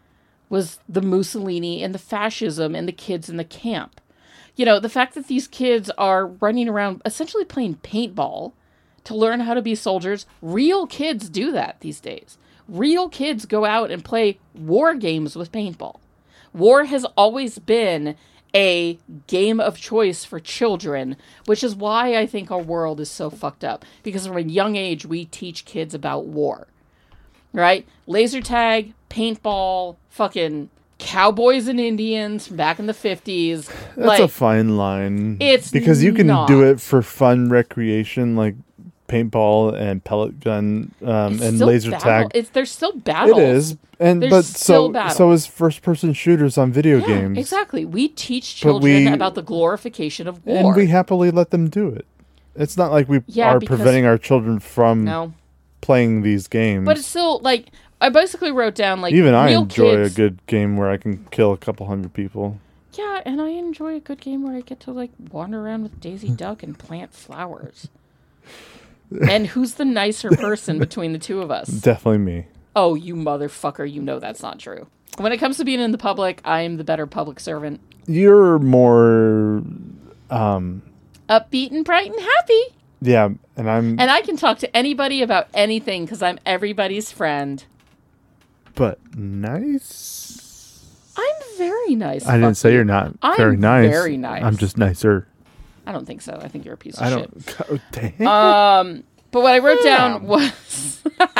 was the Mussolini and the fascism and the kids in the camp. You know, the fact that these kids are running around essentially playing paintball to learn how to be soldiers. Real kids do that these days. Real kids go out and play war games with paintball. War has always been a game of choice for children, which is why I think our world is so fucked up. Because from a young age, we teach kids about war. right? Laser tag, paintball, fucking cowboys and Indians from back in the fifties. That's like, a fine line. It's because you can not. do it for fun recreation, like paintball and pellet gun um, It's and still laser battle. tag. It's there's still battles. It is, and There's but still so battles. so is first person shooters on video Yeah, games. exactly. We teach But children we- about the glorification of war. And we happily let them do it. It's not like we Yeah, are because- preventing our children from no, playing these games. but it's still like I basically wrote down like Even I real enjoy kids, a good game where I can kill a couple hundred people. Yeah, and I enjoy a good game where I get to like wander around with Daisy Duck and plant flowers. And who's the nicer person between the two of us? Definitely me. Oh, you motherfucker, you know that's not true. When it comes to being in the public, I am the better public servant. You're more, um, Upbeat and bright and happy. yeah, and I'm, And I can talk to anybody about anything because I'm everybody's friend. but nice. I'm very nice. I didn't fuck say you. you're not I'm very nice. very nice. I'm just nicer. I don't think so. I think you're a piece of I shit. don't. Oh, dang. Um, but what I wrote down was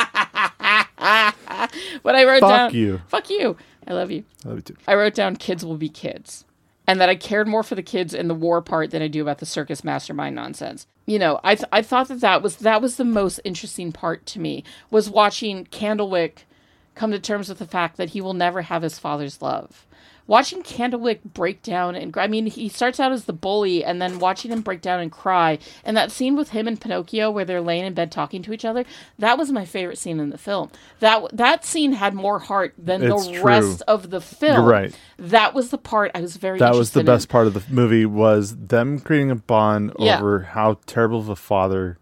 what I wrote Fuck down. you. Fuck you. I love you. I love you too. I wrote down kids will be kids. And that I cared more for the kids in the war part than I do about the circus mastermind nonsense. You know, I th- I thought that that was that was the most interesting part to me, was watching Candlewick come to terms with the fact that he will never have his father's love. Watching Candlewick break down and I mean, he starts out as the bully, and then watching him break down and cry, and that scene with him and Pinocchio where they're laying in bed talking to each other, that was my favorite scene in the film. That that scene had more heart than It's the true. rest of the film. You're right. That was the part I was very That was the interested best in. part of the movie, was them creating a bond Yeah. over how terrible of a father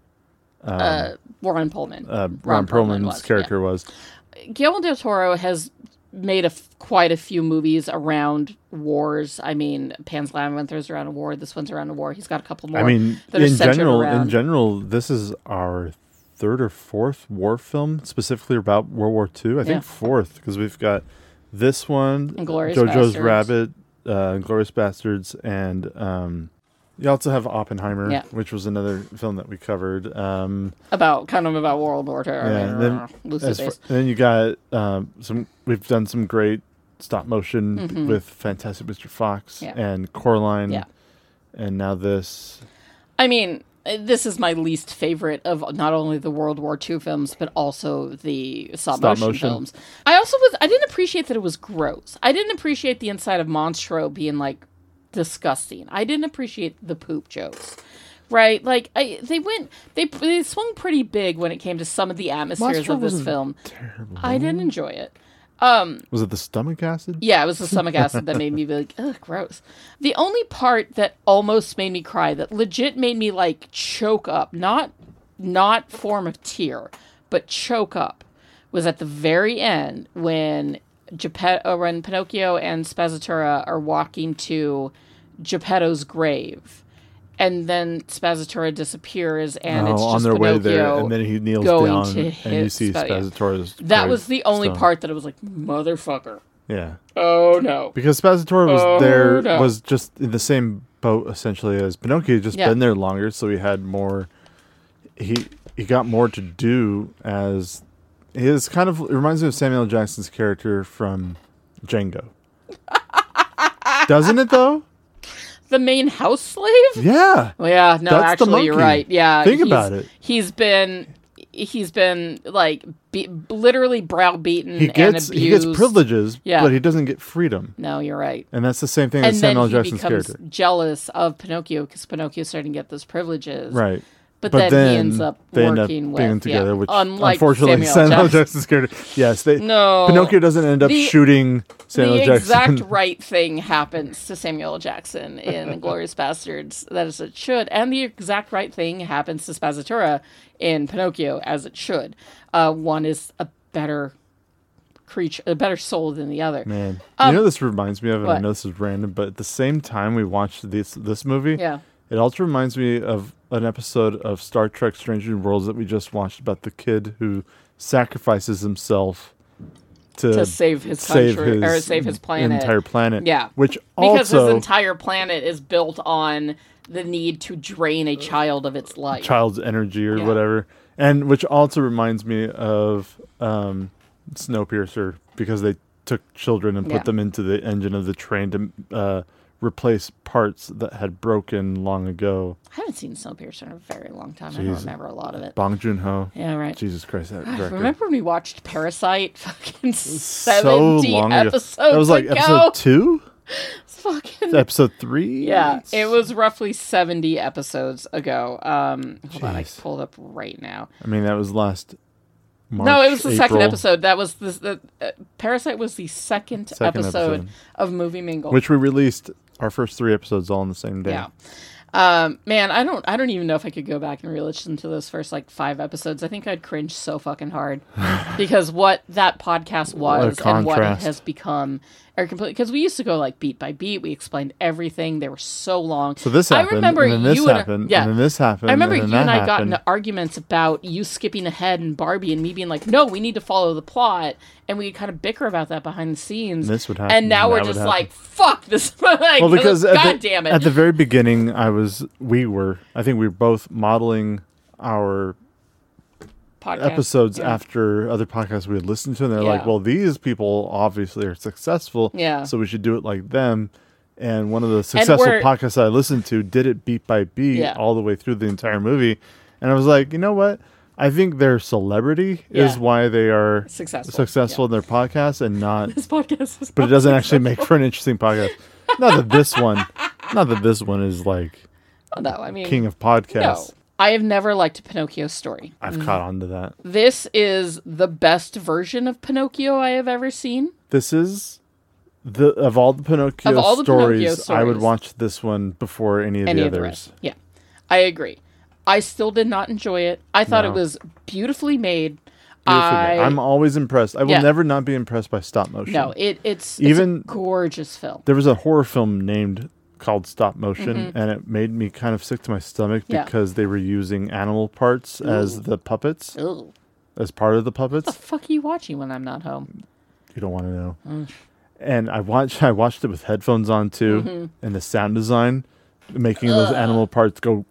uh, Warren Pullman. uh, Ron, Perlman's was, character was. Yeah. Guillermo del Toro has made a f- quite a few movies around wars. I mean, Pan's Labyrinth around a war. This one's around a war. He's got a couple more. I mean, that are in centered general, around. in general, this is our third or fourth war film specifically about World War Two. I think Yeah. fourth, because we've got this one, Inglourious JoJo's Bastards. Rabbit, uh, Glorious Bastards, and um, you also have Oppenheimer, Yeah. which was another film that we covered. Um, about kind of about World War Two. I yeah, mean, and then, uh, loosely as far- based. and then you got um, some. We've done some great stop motion Mhm. with Fantastic Mister Fox Yeah. and Coraline, Yeah. and now this. I mean, uh, this is my least favorite of not only the World War Two films, but also the stop, Stop motion, motion. films. I also was, I didn't appreciate that it was gross. I didn't appreciate the inside of Monstro being like disgusting. I didn't appreciate the poop jokes. Right? Like, I, they went, they, they swung pretty big when it came to some of the atmospheres Monstro of this wasn't film. Terrible. I didn't enjoy it. Um, Was it the stomach acid? Yeah, it was the stomach acid that made me be like, ugh, gross. The only part that almost made me cry, that legit made me like choke up, not not form of tear, but choke up, was at the very end when Geppetto, uh, when Pinocchio and Spazzatura are walking to Geppetto's grave. And then Spazzatura disappears, and Oh, it's just on their Pinocchio way there, and then he kneels going down, to and you hit see Spa- yeah. Spazzatura's. That was the only gravestone. part that I was like, motherfucker. Yeah, Oh no. because Spazzatura was Oh, there, no. was just in the same boat essentially as Pinocchio. Just Yeah. been there longer, so he had more. He he got more to do as. He is kind of, it reminds me of Samuel L. Jackson's character from Django. Doesn't it though? The main house slave? Yeah. Well, yeah, no, That's the actually, you're monkey. right. Yeah, Think he's- about it. He's been, he's been like be, literally browbeaten He and gets abused. he gets privileges, Yeah. but he doesn't get freedom. No, you're right. And that's the same thing And as then Samuel L. he Jackson's becomes character. jealous of Pinocchio because Pinocchio's starting to get those privileges. Right. But, then, he ends up they end up working with being together, yeah, which unlike unfortunately Samuel L. Samuel L. Jackson. Jackson's character. Yes, they, No. Pinocchio doesn't end up The- shooting Samuel The L. Jackson. exact right thing happens to Samuel L. Jackson in Inglourious Bastards, that is it should, and the exact right thing happens to Spazzatura in Pinocchio, as it should. Uh, one is a better creature, a better soul than the other. Man, Um, you know what this reminds me of, and I what? know this is random, but at the same time we watched this this movie, Yeah. it also reminds me of an episode of Star Trek: Strange New Worlds that we just watched about the kid who sacrifices himself to, To save his save country- or his save his planet. entire planet. Yeah, which because also his entire planet is built on the need to drain a child of its life. child's energy or Yeah. whatever, and which also reminds me of um, Snowpiercer because they took children and put Yeah. them into the engine of the train to uh, replace parts that had broken long ago. I haven't seen Snowpiercer in a very long time. I Jeez. don't remember a lot of it. Bong Joon-ho. Yeah, right. Jesus Christ, that God, director. remember when we watched Parasite fucking so seventy long ago. episodes That was like ago? episode two? It's fucking... Episode three? Yeah, it was roughly seventy episodes ago. Um, hold on, I Jeez. can pull it up right now. I mean, that was last March, no, it was the second April, episode. That was the, the uh, Parasite was the second, Second episode, episode. of Movie Mingle. which we released our first three episodes all on the same day. Yeah. Um, man, I don't I don't even know if I could go back and re-listen to those first like five episodes. I think I'd cringe so fucking hard because what that podcast was and what it contrast. has become are completely, because we used to go like beat by beat. We explained everything. They were so long. So this I happened, remember and then this you and- happened, yeah. and then this happened. I remember and you then and that I got happened. into arguments about you skipping ahead in Barbie and me being like, no, we need to follow the plot. And we kind of bicker about that behind the scenes. This would happen, And now and we're that would just happen. like, fuck this. like, Well, because God at the, damn it. at the very beginning, I was, we were, I think we were both modeling our Podcast. episodes Yeah. after other podcasts we had listened to, and they're Yeah. like, well, these people obviously are successful, Yeah. so we should do it like them. And one of the successful we're- podcasts I listened to did it beat by beat Yeah. all the way through the entire movie. And I was like, you know what? I think their celebrity is Yeah. why they are Successful, successful in their podcast and not, This podcast is but it doesn't actually make for an interesting podcast. Not that this one, not that this one is like Oh, no, I mean, king of no. podcasts. I have never liked Pinocchio's story. I've caught on to that. This is the best version of Pinocchio I have ever seen. This is the of all the Pinocchio, Of all the stories, Pinocchio I would stories. watch this one before any of Any the of the others. rest. Yeah, I agree. I still did not enjoy it. I thought No. it was beautifully made. Beautifully made. I, I'm always impressed. I will Yeah. never not be impressed by stop motion. no, it, it's Even- it's a gorgeous film. There was a horror film named called Stop Motion, and it made me kind of sick to my stomach Mm-hmm. Yeah. because they were using animal parts as the puppets, Ugh. as part of the What puppets. the fuck are you watching when I'm not home? You don't want to know. Mm. And I watched I watched it with headphones on too, Mm-hmm. and the sound design, making those animal parts go.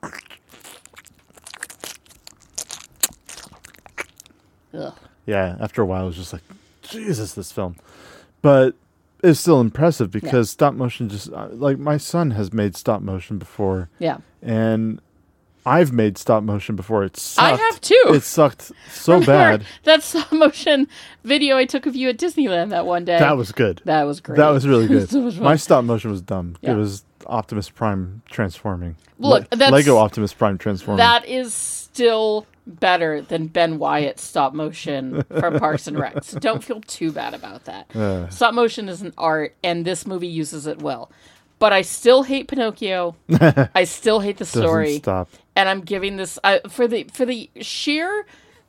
Ugh. Yeah, after a while, it was just like, Jesus, this film. But it's still impressive because stop motion just uh, like my son has made stop motion before, Yeah. and I've made stop motion before. It sucked. I have too. It sucked so Remember bad. that stop motion video I took of you at Disneyland that one day. That was good. That was great. That was really good. So much fun. My stop motion was dumb. Yeah. It was Optimus Prime transforming. Look, Le- that's- Lego Optimus Prime transforming. That is still better than Ben Wyatt's stop motion from Parks and Rec. So don't feel too bad about that. Uh. Stop motion is an art, and this movie uses it well. But I still hate Pinocchio. I still hate the Doesn't story, stop. and I'm giving this uh, for the for the sheer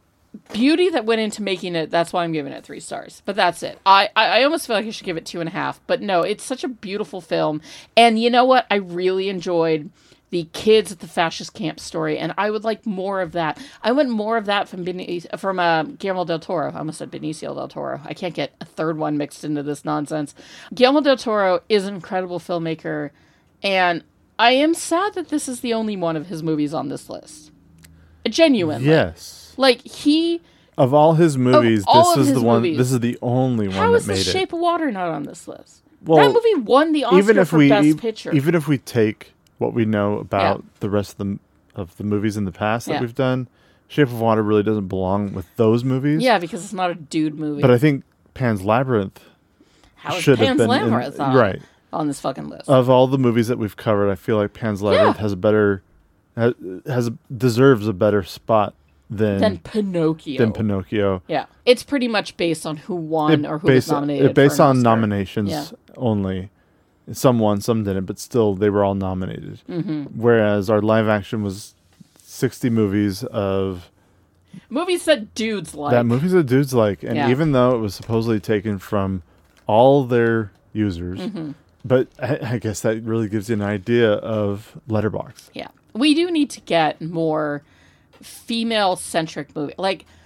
beauty that went into making it. That's why I'm giving it three stars. But that's it. I, I I almost feel like I should give it two and a half. But no, it's such a beautiful film, and you know what? I really enjoyed the kids at the fascist camp story, and I would like more of that. I want more of that from Benicio, from uh, Guillermo del Toro. I almost said Benicio del Toro. I can't get a third one mixed into this nonsense. Guillermo del Toro is an incredible filmmaker, and I am sad that this is the only one of his movies on this list. Genuinely. Yes. Like, he... Of all his movies, all this of is the his one. movies. This is the only one How that is The made it. Shape of Water not on this list? Well, that movie won the Oscar even if for we Best e- Picture. even if we take what we know about Yeah. the rest of the of the movies in the past that Yeah. we've done, Shape of Water really doesn't belong with those movies. Yeah, because it's not a dude movie. But I think Pan's Labyrinth How is should have Pan's been in- Labyrinth on, right. on this fucking list? Of all the movies that we've covered, I feel like Pan's Labyrinth Yeah. has a better has, has deserves a better spot than Than Pinocchio. than Pinocchio. Yeah. It's pretty much based on who won It or who based, was nominated. it based for an on Oscar. nominations Yeah. only. Some won, some didn't, but still they were all nominated. Mm-hmm. Whereas our live action was sixty movies of Movies that dudes like. that movies that dudes like, and Yeah. even though it was supposedly taken from all their users, Mm-hmm. but I, I guess that really gives you an idea of Letterboxd. Yeah. We do need to get more female-centric movie. Like,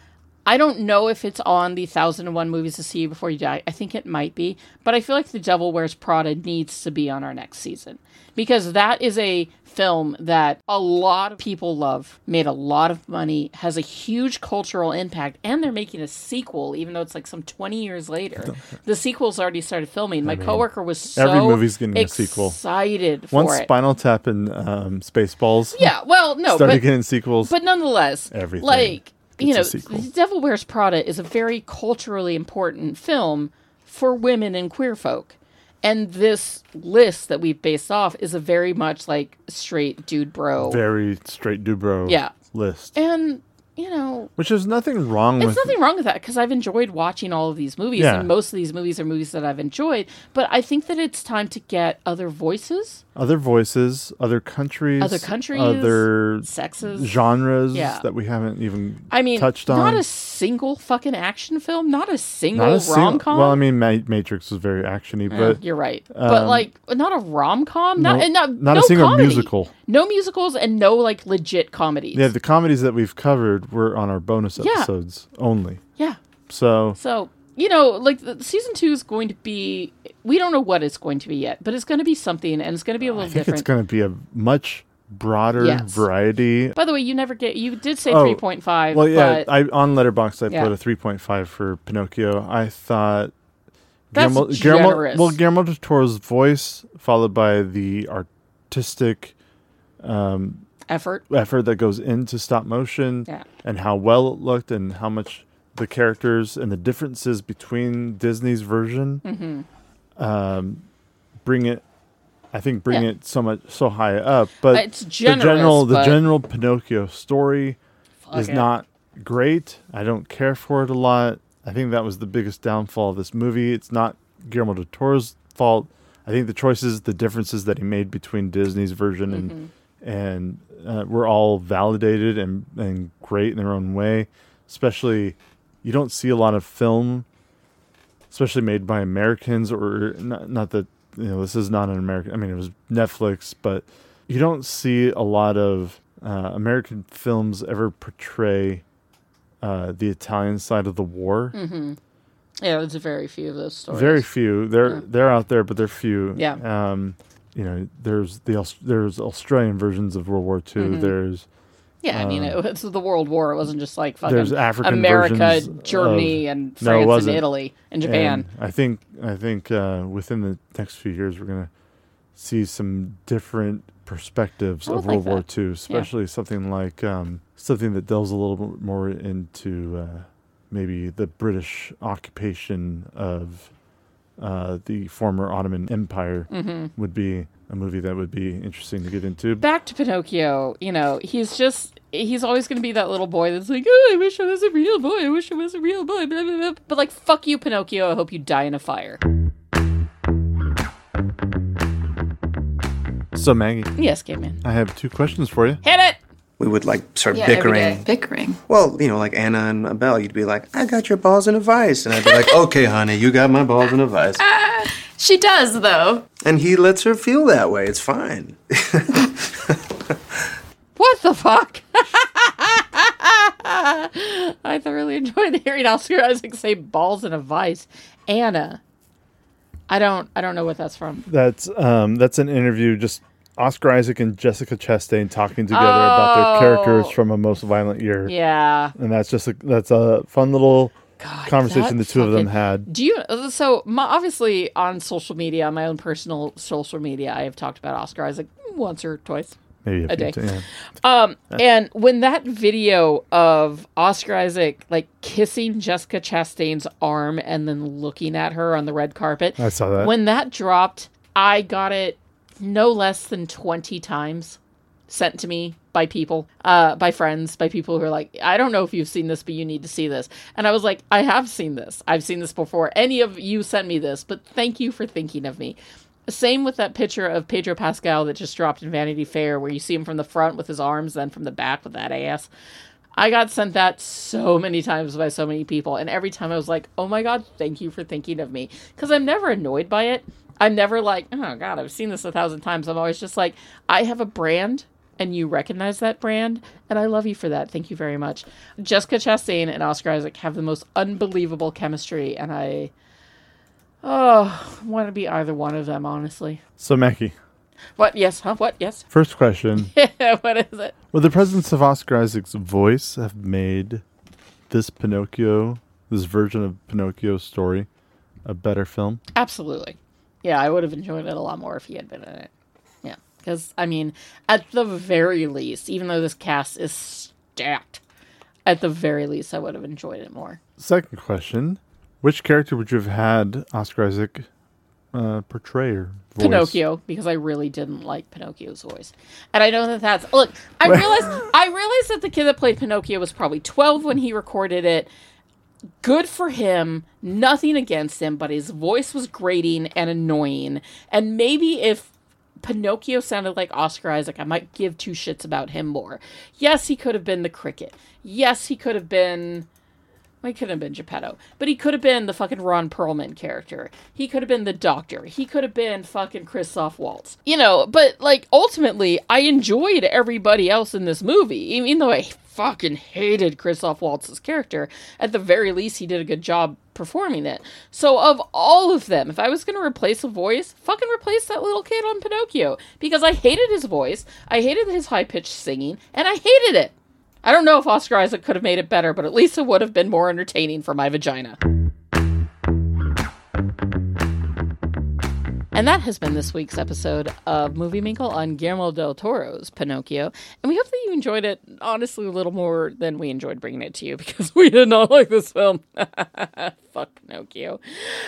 I don't know if it's on the one thousand one Movies to See Before You Die. I think it might be. But I feel like The Devil Wears Prada needs to be on our next season. Because that is a film that a lot of people love, made a lot of money, has a huge cultural impact, and they're making a sequel, even though it's like some twenty years later. The sequel's already started filming. My I mean, coworker was so every movie's getting a sequel. Excited for Once it. Spinal Tap and um, Spaceballs yeah, well, no, started but, getting sequels. But nonetheless, everything like, you know, The Devil Wears Prada is a very culturally important film for women and queer folk. And this list that we've based off is a very much like straight dude bro. Very straight dude bro yeah. list. And, you know... Which is nothing wrong There's with... There's nothing wrong with that, because I've enjoyed watching all of these movies, yeah. and most of these movies are movies that I've enjoyed. But I think that it's time to get other voices. Other voices, other countries. Other countries. Other... Sexes. Genres yeah. that we haven't even I mean, touched on. Not a single fucking action film. Not a single not a single, rom-com. Well, I mean, Ma- Matrix was very actiony, yeah, but... You're right. Um, but, like, not a rom-com? Not, no, and not, not no a single comedy. musical. No musicals and no, like, legit comedies. Yeah, the comedies that we've covered were on our bonus Yeah. episodes only. Yeah. So... So, you know, like, the, season two is going to be... We don't know what it's going to be yet, but it's going to be something, and it's going to be a little I think different. it's going to be a much broader Yes. variety. By the way, you never get... You did say Oh, three point five, Well, yeah, but... I on Letterboxd I Yeah. put a three point five for Pinocchio. I thought... That's Guillermo, generous. Guillermo, well, Guillermo del Toro's voice, followed by the artistic um, effort effort that goes into stop motion, yeah. and how well it looked, and how much the characters and the differences between Disney's version mm-hmm. um, bring it. I think bring Yeah. it so much so high up, but It's generous, the general but- the general Pinocchio story Fuck is it. not great. I don't care for it a lot. I think that was the biggest downfall of this movie. It's not Guillermo del Toro's fault. I think the choices, the differences that he made between Disney's version mm-hmm. and and uh, were all validated and and great in their own way. Especially, you don't see a lot of film, especially made by Americans, or not, not that, you know, this is not an American, I mean, it was Netflix, but you don't see a lot of uh, American films ever portray uh, the Italian side of the war. Mm-hmm. Yeah, there's very few of those stories. Very few. They're Yeah. they're out there, but they're few. Yeah. Um, you know, there's the Aus- there's Australian versions of World War Two. Mhm. There's Yeah, I mean, um, it was the World War. It wasn't just like fucking there's African America, versions Germany, of- and No, it France and wasn't. Italy and Japan. And I think I think uh, within the next few years we're gonna see some different perspectives I would of like World War that. Two, especially something like um, something that delves a little bit more into uh, maybe the British occupation of uh, the former Ottoman Empire. Mm-hmm. Would be a movie that would be interesting to get into. Back to Pinocchio, you know, he's just, he's always going to be that little boy that's like, oh, I wish I was a real boy. I wish I was a real boy. Blah, blah, blah. But like, fuck you, Pinocchio. I hope you die in a fire. So Maggie, Yes, Game Man. I have two questions for you. Hit it! We would like start Yeah, every bickering. day. Bickering. Well, you know, like Anna and Abel, you'd be like, I got your balls in a vice. And I'd be like, okay, honey, you got my balls in a vice. She does, though. And he lets her feel that way. It's fine. What the fuck? I thoroughly enjoyed hearing Oscar Isaac say balls in a vice. Anna. I don't I don't know what that's from. That's um, that's an interview. Just Oscar Isaac and Jessica Chastain talking together about their characters Oh. from A Most Violent Year. Yeah. And that's just a, that's a fun little God, conversation the that two of them fucking- had. Do you so my, obviously on social media, my own personal social media, I have talked about Oscar Isaac once or twice. Maybe a a day. few, yeah. Um, and when that video of Oscar Isaac like kissing Jessica Chastain's arm and then looking at her on the red carpet, I saw that. when that dropped, I got it no less than twenty times sent to me by people, uh, by friends, by people who are like, I don't know if you've seen this, but you need to see this. And I was like, I have seen this. I've seen this before. Any of you sent me this, but thank you for thinking of me. Same with that picture of Pedro Pascal that just dropped in Vanity Fair, where you see him from the front with his arms, then from the back with that ass. I got sent that so many times by so many people, and every time I was like, oh my God, thank you for thinking of me. Because I'm never annoyed by it. I'm never like, oh God, I've seen this a thousand times. I'm always just like, I have a brand and you recognize that brand, and I love you for that. Thank you very much. Jessica Chastain and Oscar Isaac have the most unbelievable chemistry, and I oh want to be either one of them, honestly. So, Mackie. What? Yes. Huh? What? Yes. First question. What is it? Would the presence of Oscar Isaac's voice have made this Pinocchio, this version of Pinocchio's story, a better film? Absolutely. Yeah, I would have enjoyed it a lot more if he had been in it. Yeah. Because, I mean, at the very least, even though this cast is stacked, at the very least, I would have enjoyed it more. Second question. Which character would you have had Oscar Isaac uh, portray or voice? Pinocchio, because I really didn't like Pinocchio's voice. And I know that that's... Look, I realized, I realized that the kid that played Pinocchio was probably twelve when he recorded it. Good for him. Nothing against him, but his voice was grating and annoying. And maybe if Pinocchio sounded like Oscar Isaac, I might give two shits about him more. Yes, he could have been the cricket. Yes, he could have been... Well, he could have been Geppetto. But he could have been the fucking Ron Perlman character. He could have been the Doctor. He could have been fucking Christoph Waltz. You know, but, like, ultimately, I enjoyed everybody else in this movie. Even though I fucking hated Christoph Waltz's character, at the very least, he did a good job performing it. So, of all of them, if I was going to replace a voice, fucking replace that little kid on Pinocchio. Because I hated his voice, I hated his high-pitched singing, and I hated it. I don't know if Oscar Isaac could have made it better, but at least it would have been more entertaining for my vagina. And that has been this week's episode of Movie Mingle on Guillermo del Toro's Pinocchio. And we hope that you enjoyed it, honestly, a little more than we enjoyed bringing it to you, because we did not like this film. Fuck Pinocchio.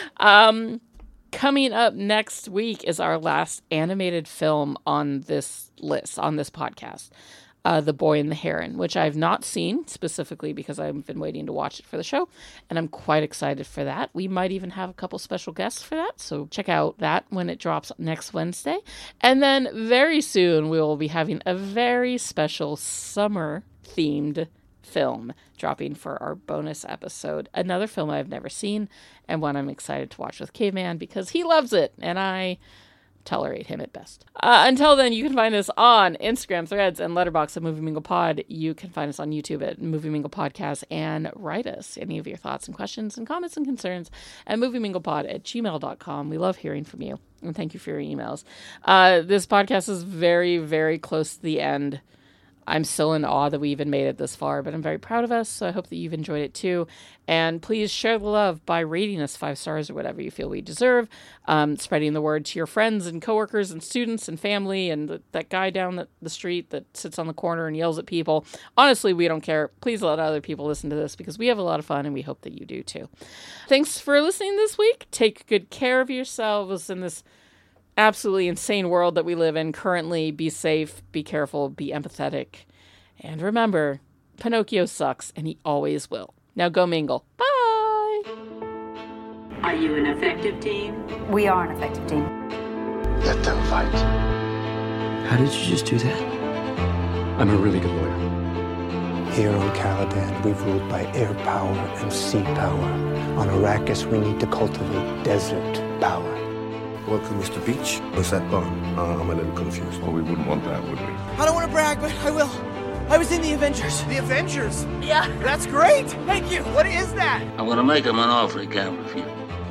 Um, coming up next week is our last animated film on this list, on this podcast. Uh, The Boy and the Heron, which I've not seen specifically because I've been waiting to watch it for the show, and I'm quite excited for that. We might even have a couple special guests for that, so check out that when it drops next Wednesday. And then very soon we will be having a very special summer-themed film dropping for our bonus episode. Another film I've never seen, and one I'm excited to watch with Caveman because he loves it, and I... tolerate him at best. Uh, until then, you can find us on Instagram, Threads, and Letterboxd at Movie Mingle Pod. You can find us on YouTube at Movie Mingle Podcast and write us any of your thoughts and questions and comments and concerns at movieminglepod at gmail dot com. We love hearing from you, and thank you for your emails. Uh, this podcast is very, very close to the end. I'm still in awe that we even made it this far, but I'm very proud of us, so I hope that you've enjoyed it too. And please share the love by rating us five stars or whatever you feel we deserve, um, spreading the word to your friends and coworkers and students and family and the, that guy down the, the street that sits on the corner and yells at people. Honestly, we don't care. Please let other people listen to this because we have a lot of fun and we hope that you do too. Thanks for listening this week. Take good care of yourselves in this absolutely insane world that we live in currently. Be safe, be careful, be empathetic. And remember, Pinocchio sucks, and he always will. Now go mingle. Bye! Are you an effective team? We are an effective team. Let them fight. How did you just do that? I'm a really good lawyer. Here on Caladan, we ruled by air power and sea power. On Arrakis, we need to cultivate desert power. Welcome, Mister Beach. What's that bar? Uh, I'm a little confused. Well, we wouldn't want that, would we? I don't want to brag, but I will. I was in the Avengers. The Avengers? Yeah. That's great. Thank you. What is that? I'm gonna make him an offer he can't refuse.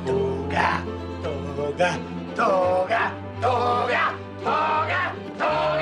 Toga, toga, toga, toga, toga, toga.